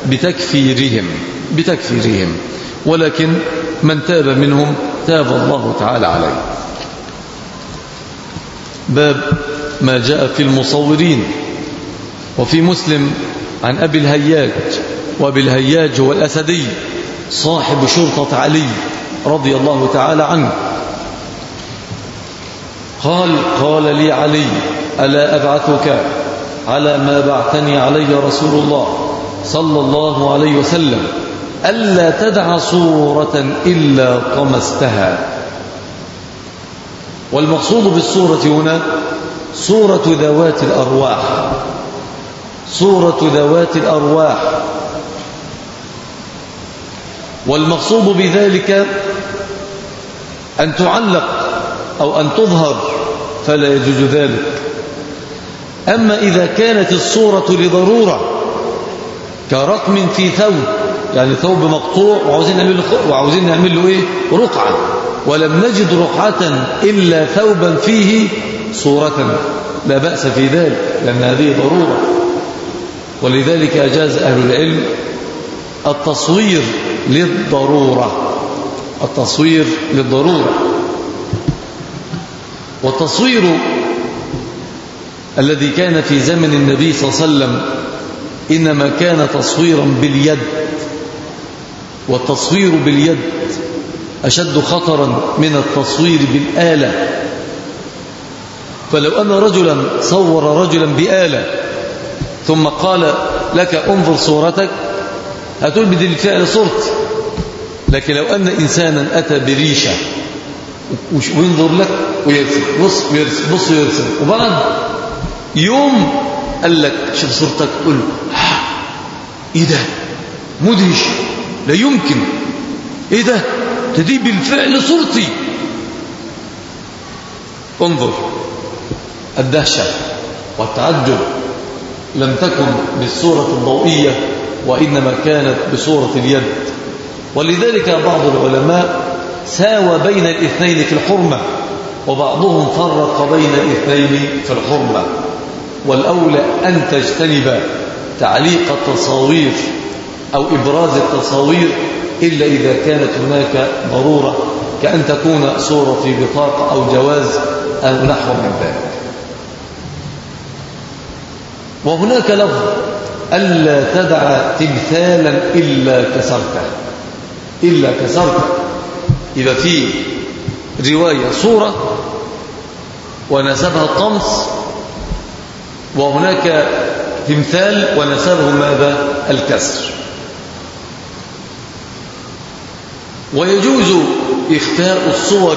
بتكفيرهم، ولكن من تاب منهم تاب الله تعالى عليه. باب ما جاء في المصورين. وفي مسلم عن أبي الهياج، وأبي الهياج هو الأسدي صاحب شرطة علي رضي الله تعالى عنه، قال لي علي ألا أبعثك على ما بعثني عليه رسول الله صلى الله عليه وسلم ألا تدع صورة إلا طمستها. والمقصود بالصورة هنا صورة ذوات الأرواح، صورة ذوات الأرواح. والمقصود بذلك أن تعلق أو أن تظهر فلا يجوز ذلك. أما إذا كانت الصورة لضرورة كرقم في ثوب، يعني ثوب مقطوع وعاوزين نعمل له إيه؟ رقعة، ولم نجد رقعة إلا ثوبا فيه صورة، لا بأس في ذلك لأن هذه ضرورة. ولذلك أجاز أهل العلم التصوير للضرورة، التصوير للضرورة. والتصوير الذي كان في زمن النبي صلى الله عليه وسلم إنما كان تصويرا باليد، والتصوير باليد أشد خطرا من التصوير بالآلة. فلو أن رجلا صور رجلا بآلة ثم قال لك انظر صورتك هتقول بدل الفعل صورتي. لكن لو أن إنسانا أتى بريشة وينظر لك ويرسم، بص ويرسم، بص ويرسم، وبعد يوم قال لك شوف صورتك، قل ايه ده مدهش، لا يمكن، ايه ده دي بالفعل صورتي. انظر، الدهشة والتعجب لم تكن بالصورة الضوئية وإنما كانت بصورة اليد. ولذلك بعض العلماء ساوى بين الاثنين في الحرمة، وبعضهم فرق بين الاثنين في الحرمة. والأولى أن تجتنب تعليق التصاوير أو إبراز التصاوير إلا إذا كانت هناك ضرورة، كأن تكون صورة في بطاقة أو جواز أو نحو من ذلك. وهناك لفظ ألا تدع تمثالا إلا كسرته. إذا في رواية صورة ونسبها الطمس، وهناك تمثال ونسبه ماذا؟ الكسر. ويجوز إخفاء الصور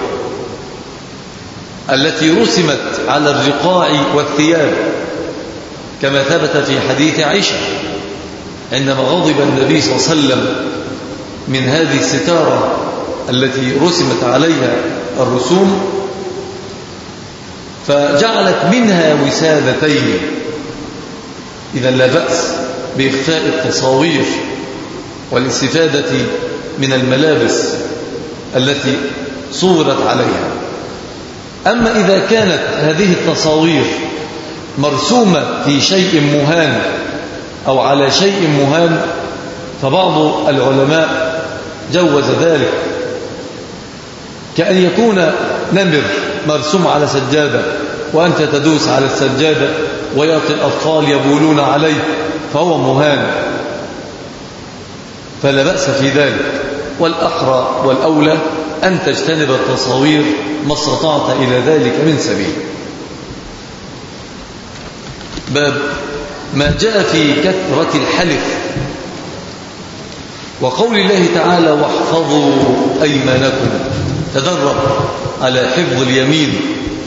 التي رسمت على الرقاع والثياب، كما ثبت في حديث عائشة عندما غضب النبي صلى الله عليه وسلم من هذه الستارة التي رسمت عليها الرسوم، فجعلت منها وسادتين. إذا لا بأس بإخفاء التصاوير والاستفادة من الملابس التي صورت عليها. أما إذا كانت هذه التصاوير مرسومة في شيء مهان أو على شيء مهان فبعض العلماء جوز ذلك، كأن يكون نمر مرسوم على سجادة وأنت تدوس على السجادة ويأتي الأطفال يبولون عليه فهو مهان، فلا بأس في ذلك. والأحرى والأولى أن تجتنب التصاوير ما استطعت إلى ذلك من سبيل. باب ما جاء في كثرة الحلف وقول الله تعالى واحفظوا أيمانكم، تدرب على حفظ اليمين.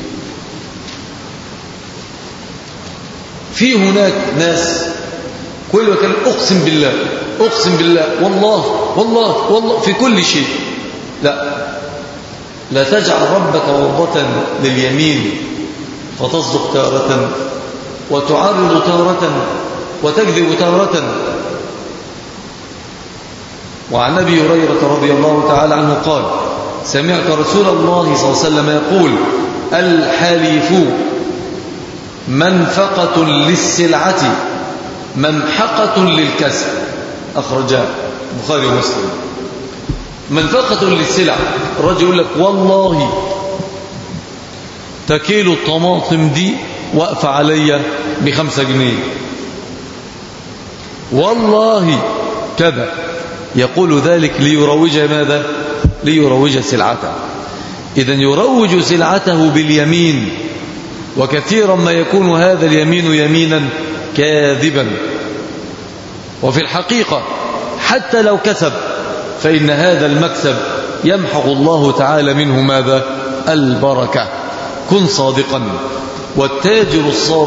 في هناك ناس كل وكان أقسم بالله أقسم بالله والله والله والله في كل شيء. لا تجعل ربك عرضة لليمين فتصدق تارة وتعرض تارة وتكذب تارة. وعن أبي هريرة رضي الله تعالى عنه قال سمعت رسول الله صلى الله عليه وسلم يقول الحليف منفقة للسلعة ممحقة للكسب، أخرجاه البخاري ومسلم. منفقة للسلع، الرجل يقول لك والله تكيل الطماطم دي واقفة عليا ب5 جنيه، والله كذا، يقول ذلك ليروج ماذا؟ ليروج سلعته. إذن يروج سلعته باليمين، وكثيرا ما يكون هذا اليمين يمينا كاذبا. وفي الحقيقة حتى لو كسب فإن هذا المكسب يمحق الله تعالى منه ماذا؟ البركة. كن صادقا، والتاجر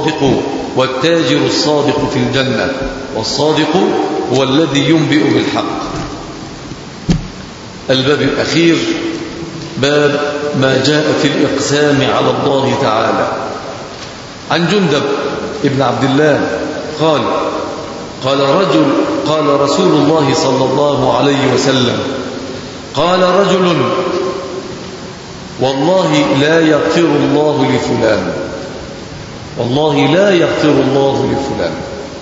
الصادق في الجنة، والصادق هو الذي ينبئ بالحق. الباب الأخير باب ما جاء في الإقسام على الله تعالى. عن جندب ابن عبد الله قال رسول الله صلى الله عليه وسلم قال رجل والله لا يغفر الله لفلان، والله لا يغفر الله لفلان.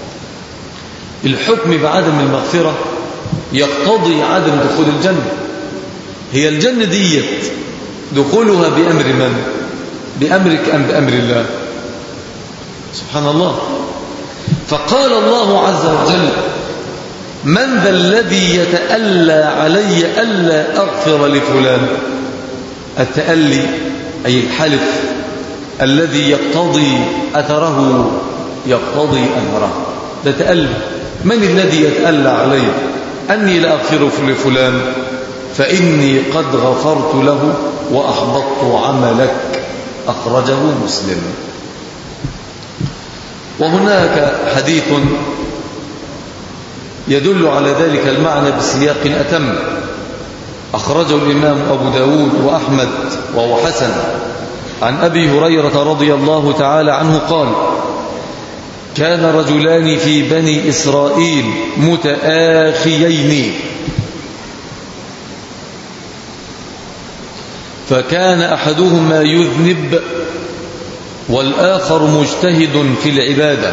الحكم بعدم المغفرة يقتضي عدم دخول الجنة. هي الجنة ديت دخولها بأمر من؟ بأمرك أم بأمر الله؟ سبحان الله. فقال الله عز وجل من ذا الذي يتألى علي ألا أغفر لفلان؟ التألي أي الحلف الذي يقتضي أثره، يقتضي أثره، ده تألي. من الذي يتألى علي أني لا أغفر لفلان؟ فإني قد غفرت له وأحبطت عملك، أخرجه مسلم. وهناك حديث يدل على ذلك المعنى بسياق أتم، أخرجه الإمام أبو داود وأحمد وهو حسن، عن أبي هريرة رضي الله تعالى عنه قال كان رجلان في بني إسرائيل متآخيين، فكان أحدهما يذنب والآخر مجتهد في العبادة،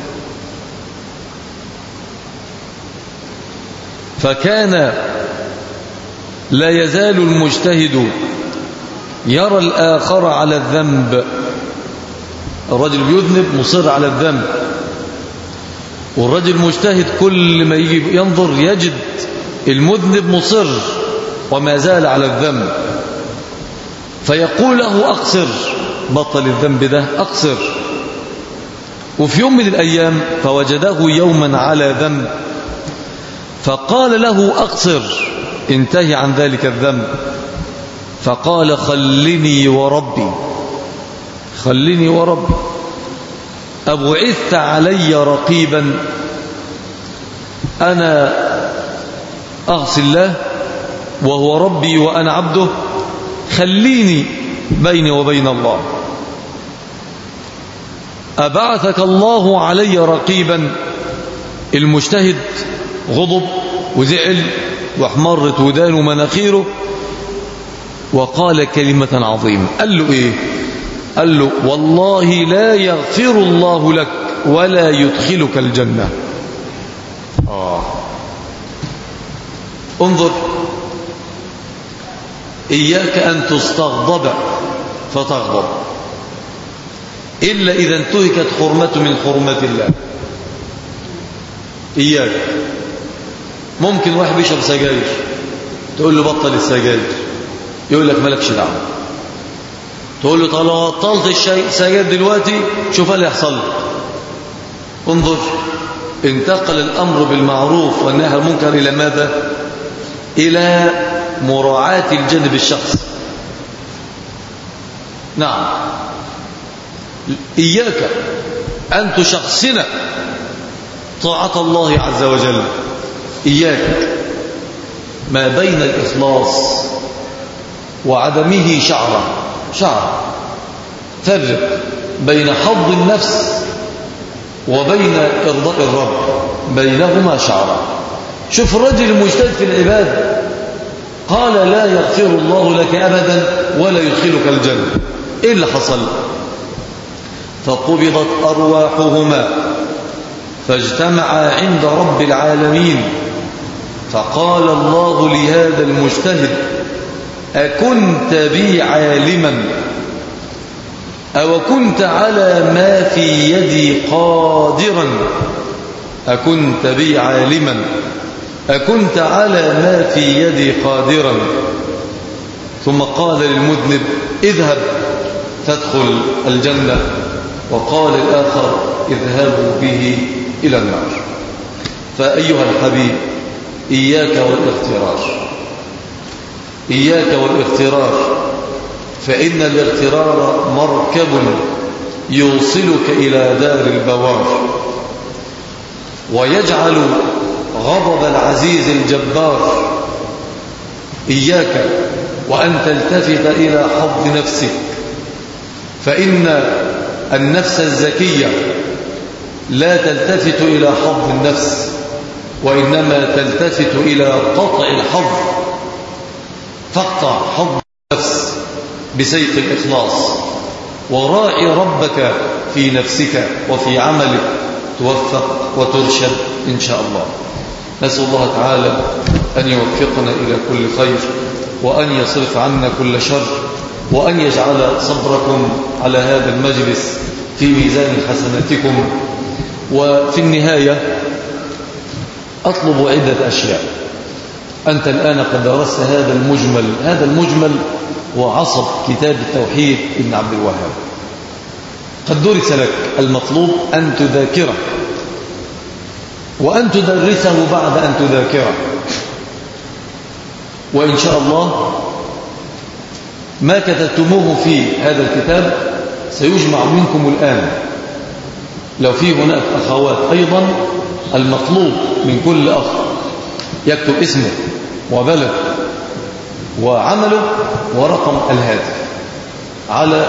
فكان لا يزال المجتهد يرى الآخر على الذنب. الرجل يذنب مصر على الذنب، والرجل مجتهد كل ما يجي ينظر يجد المذنب مصر وما زال على الذنب، فيقول له أقصر، بطل الذنب ده، أقصر. وفي يوم من الأيام فوجده يوما على ذنب فقال له أقصر، انتهي عن ذلك الذنب. فقال خلني وربي، خلني وربي، أبعثت علي رقيبا؟ أنا أعصي الله وهو ربي وأنا عبده، خليني بيني وبين الله. أبعثك الله علي رقيبا. المجتهد غضب وزعل واحمرت ودانه ومناخيره وقال كلمة عظيمة. قال له إيه؟ قال له والله لا يغفر الله لك ولا يدخلك الجنة. انظر، إياك أن تستغضب فتغضب إلا إذا انتهكت حرمة من حرمات الله. إياك. ممكن واحد بيشرب سجاير تقول له بطل السجاير، يقول لك مالكش دعوة. تقول له طالما بطلت السجاير دلوقتي شوف اللي يحصل لك. انظر، انتقل الأمر بالمعروف والنهي عن المنكر إلى ماذا؟ إلى مراعاة الجانب الشخصي. نعم، إياك أن تشخصن طاعة الله عز وجل. إياك. ما بين الإخلاص وعدمه شعرة. فرق بين حظ النفس وبين إرضاء الرب، بينهما شعرة. شوف الرجل المجتهد في العبادة قال لا يغفر الله لك أبدا ولا يدخلك الجنة. إيه اللي حصل؟ فقبضت أرواحهما فاجتمعا عند رب العالمين، فقال الله لهذا المجتهد أكنت بي عالما أو كنت على ما في يدي قادرا؟ أكنت بي عالما أكنت على ما في يدي قادرا؟ ثم قال للمذنب اذهب تدخل الجنة، وقال الآخر اذهبوا به إلى النار. فأيها الحبيب، إياك والاغترار، إياك والاغترار، فإن الاغترار مركب يوصلك إلى دار البوار ويجعل غضب العزيز الجبار. إياك وأن تلتفت إلى حظ نفسك، فإن النفس الزكية لا تلتفت إلى حظ النفس، وإنما تلتفت إلى قطع الحظ. فاقطع حظ النفس بسيف الإخلاص، وراعي ربك في نفسك وفي عملك، توفق وترشد إن شاء الله. نسأل الله تعالى أن يوفقنا إلى كل خير، وأن يصرف عنا كل شر، وأن يجعل صبركم على هذا المجلس في ميزان حسناتكم. وفي النهاية أطلب عدة أشياء. أنت الآن قد درست هذا المجمل وعصب كتاب التوحيد ابن عبد الوهاب، قد درس لك. المطلوب أن تذاكره وأن تدرسه بعد أن تذاكره، وإن شاء الله ما كتبتموه في هذا الكتاب سيجمع منكم الآن. لو في هناك أخوات أيضا، المطلوب من كل أخ يكتب اسمه وبلد وعمله ورقم الهاتف على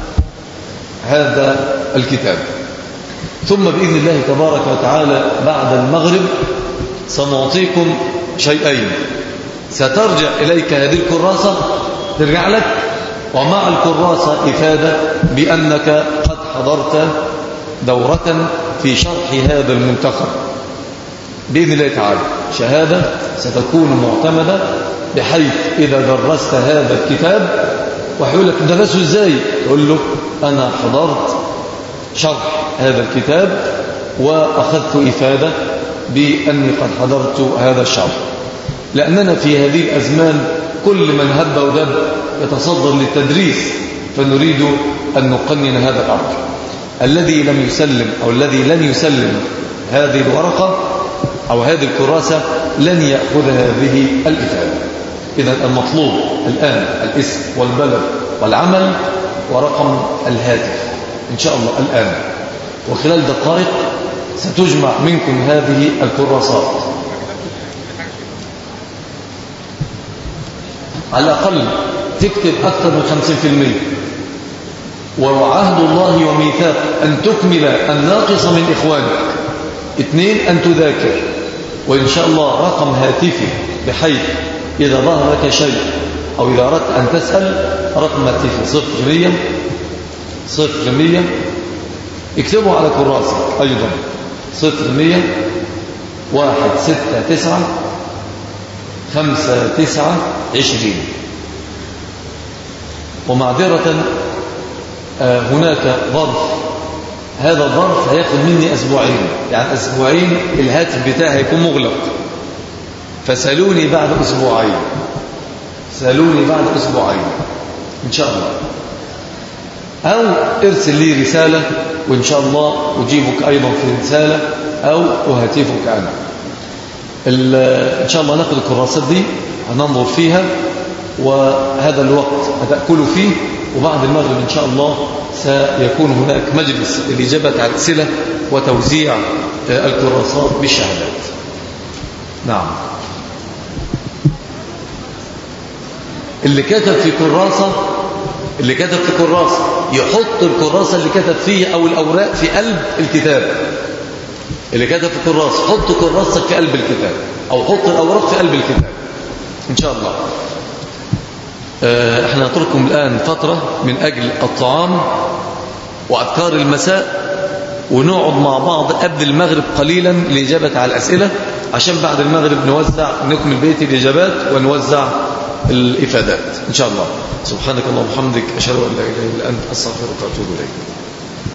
هذا الكتاب. ثم بإذن الله تبارك وتعالى بعد المغرب سنعطيكم شيئين. سترجع إليك هذه الكراسة، ترجع لك، ومع الكراسة إفادة بأنك قد حضرت دورة في شرح هذا المنتخب بإذن الله تعالى. شهادة ستكون معتمدة، بحيث إذا درست هذا الكتاب وحيقول لك درسه إزاي، تقول له أنا حضرت شرح هذا الكتاب وأخذت إفادة بأني قد حضرت هذا الشرح. لأننا في هذه الأزمان كل من هب ودب يتصدر للتدريس، فنريد أن نقنن هذا الأمر. الذي لم يسلم أو الذي لن يسلم هذه الورقة أو هذه الكراسة لن يأخذ هذه الإفادة. إذن المطلوب الآن الاسم والبلد والعمل ورقم الهاتف إن شاء الله الآن، وخلال دقائق ستجمع منكم هذه الكراسات. على الأقل تكتب أكثر من 50%. وعهد الله وميثاق أن تكمل الناقص من إخوانك. 2 أن تذاكر، وإن شاء الله رقم هاتفي بحيث إذا ظهر لك شيء أو إذا أردت أن تسأل رقم هاتفي 0100 اكتبه على كراسة أيضا 0100 169 5920. ومعذرة هناك ظرف، هذا الظرف هياخد مني أسبوعين، يعني أسبوعين الهاتف بتاعي هيكون مغلق، فسألوني بعد أسبوعين، سألوني بعد أسبوعين إن شاء الله، أو ارسل لي رسالة وإن شاء الله أجيبك أيضا في رسالة أو أهاتفك أنا. إن شاء الله نأخذ الكراسات دي هننظر فيها، وهذا الوقت هتأكلوا فيه، وبعد المغرب إن شاء الله سيكون هناك مجلس للإجابة على الأسئلة وتوزيع الكراسات بالشهادات. نعم. اللي كتب في كراسة يحط الكراسة اللي كتب فيها أو الأوراق في قلب الكتاب. اللي كتب في كراسة حط كراسك في قلب الكتاب، أو حط الأوراق في قلب الكتاب إن شاء الله. احنا نترككم الآن فترة من أجل الطعام وأذكار المساء، ونقعد مع بعض قبل المغرب قليلا لإجابة على الأسئلة، عشان بعد المغرب نكمل بيت الإجابات ونوزع الإفادات إن شاء الله. سبحانك اللهم وبحمدك، أشهد أن لا إله إلا أنت، أستغفرك وأتوب إليك.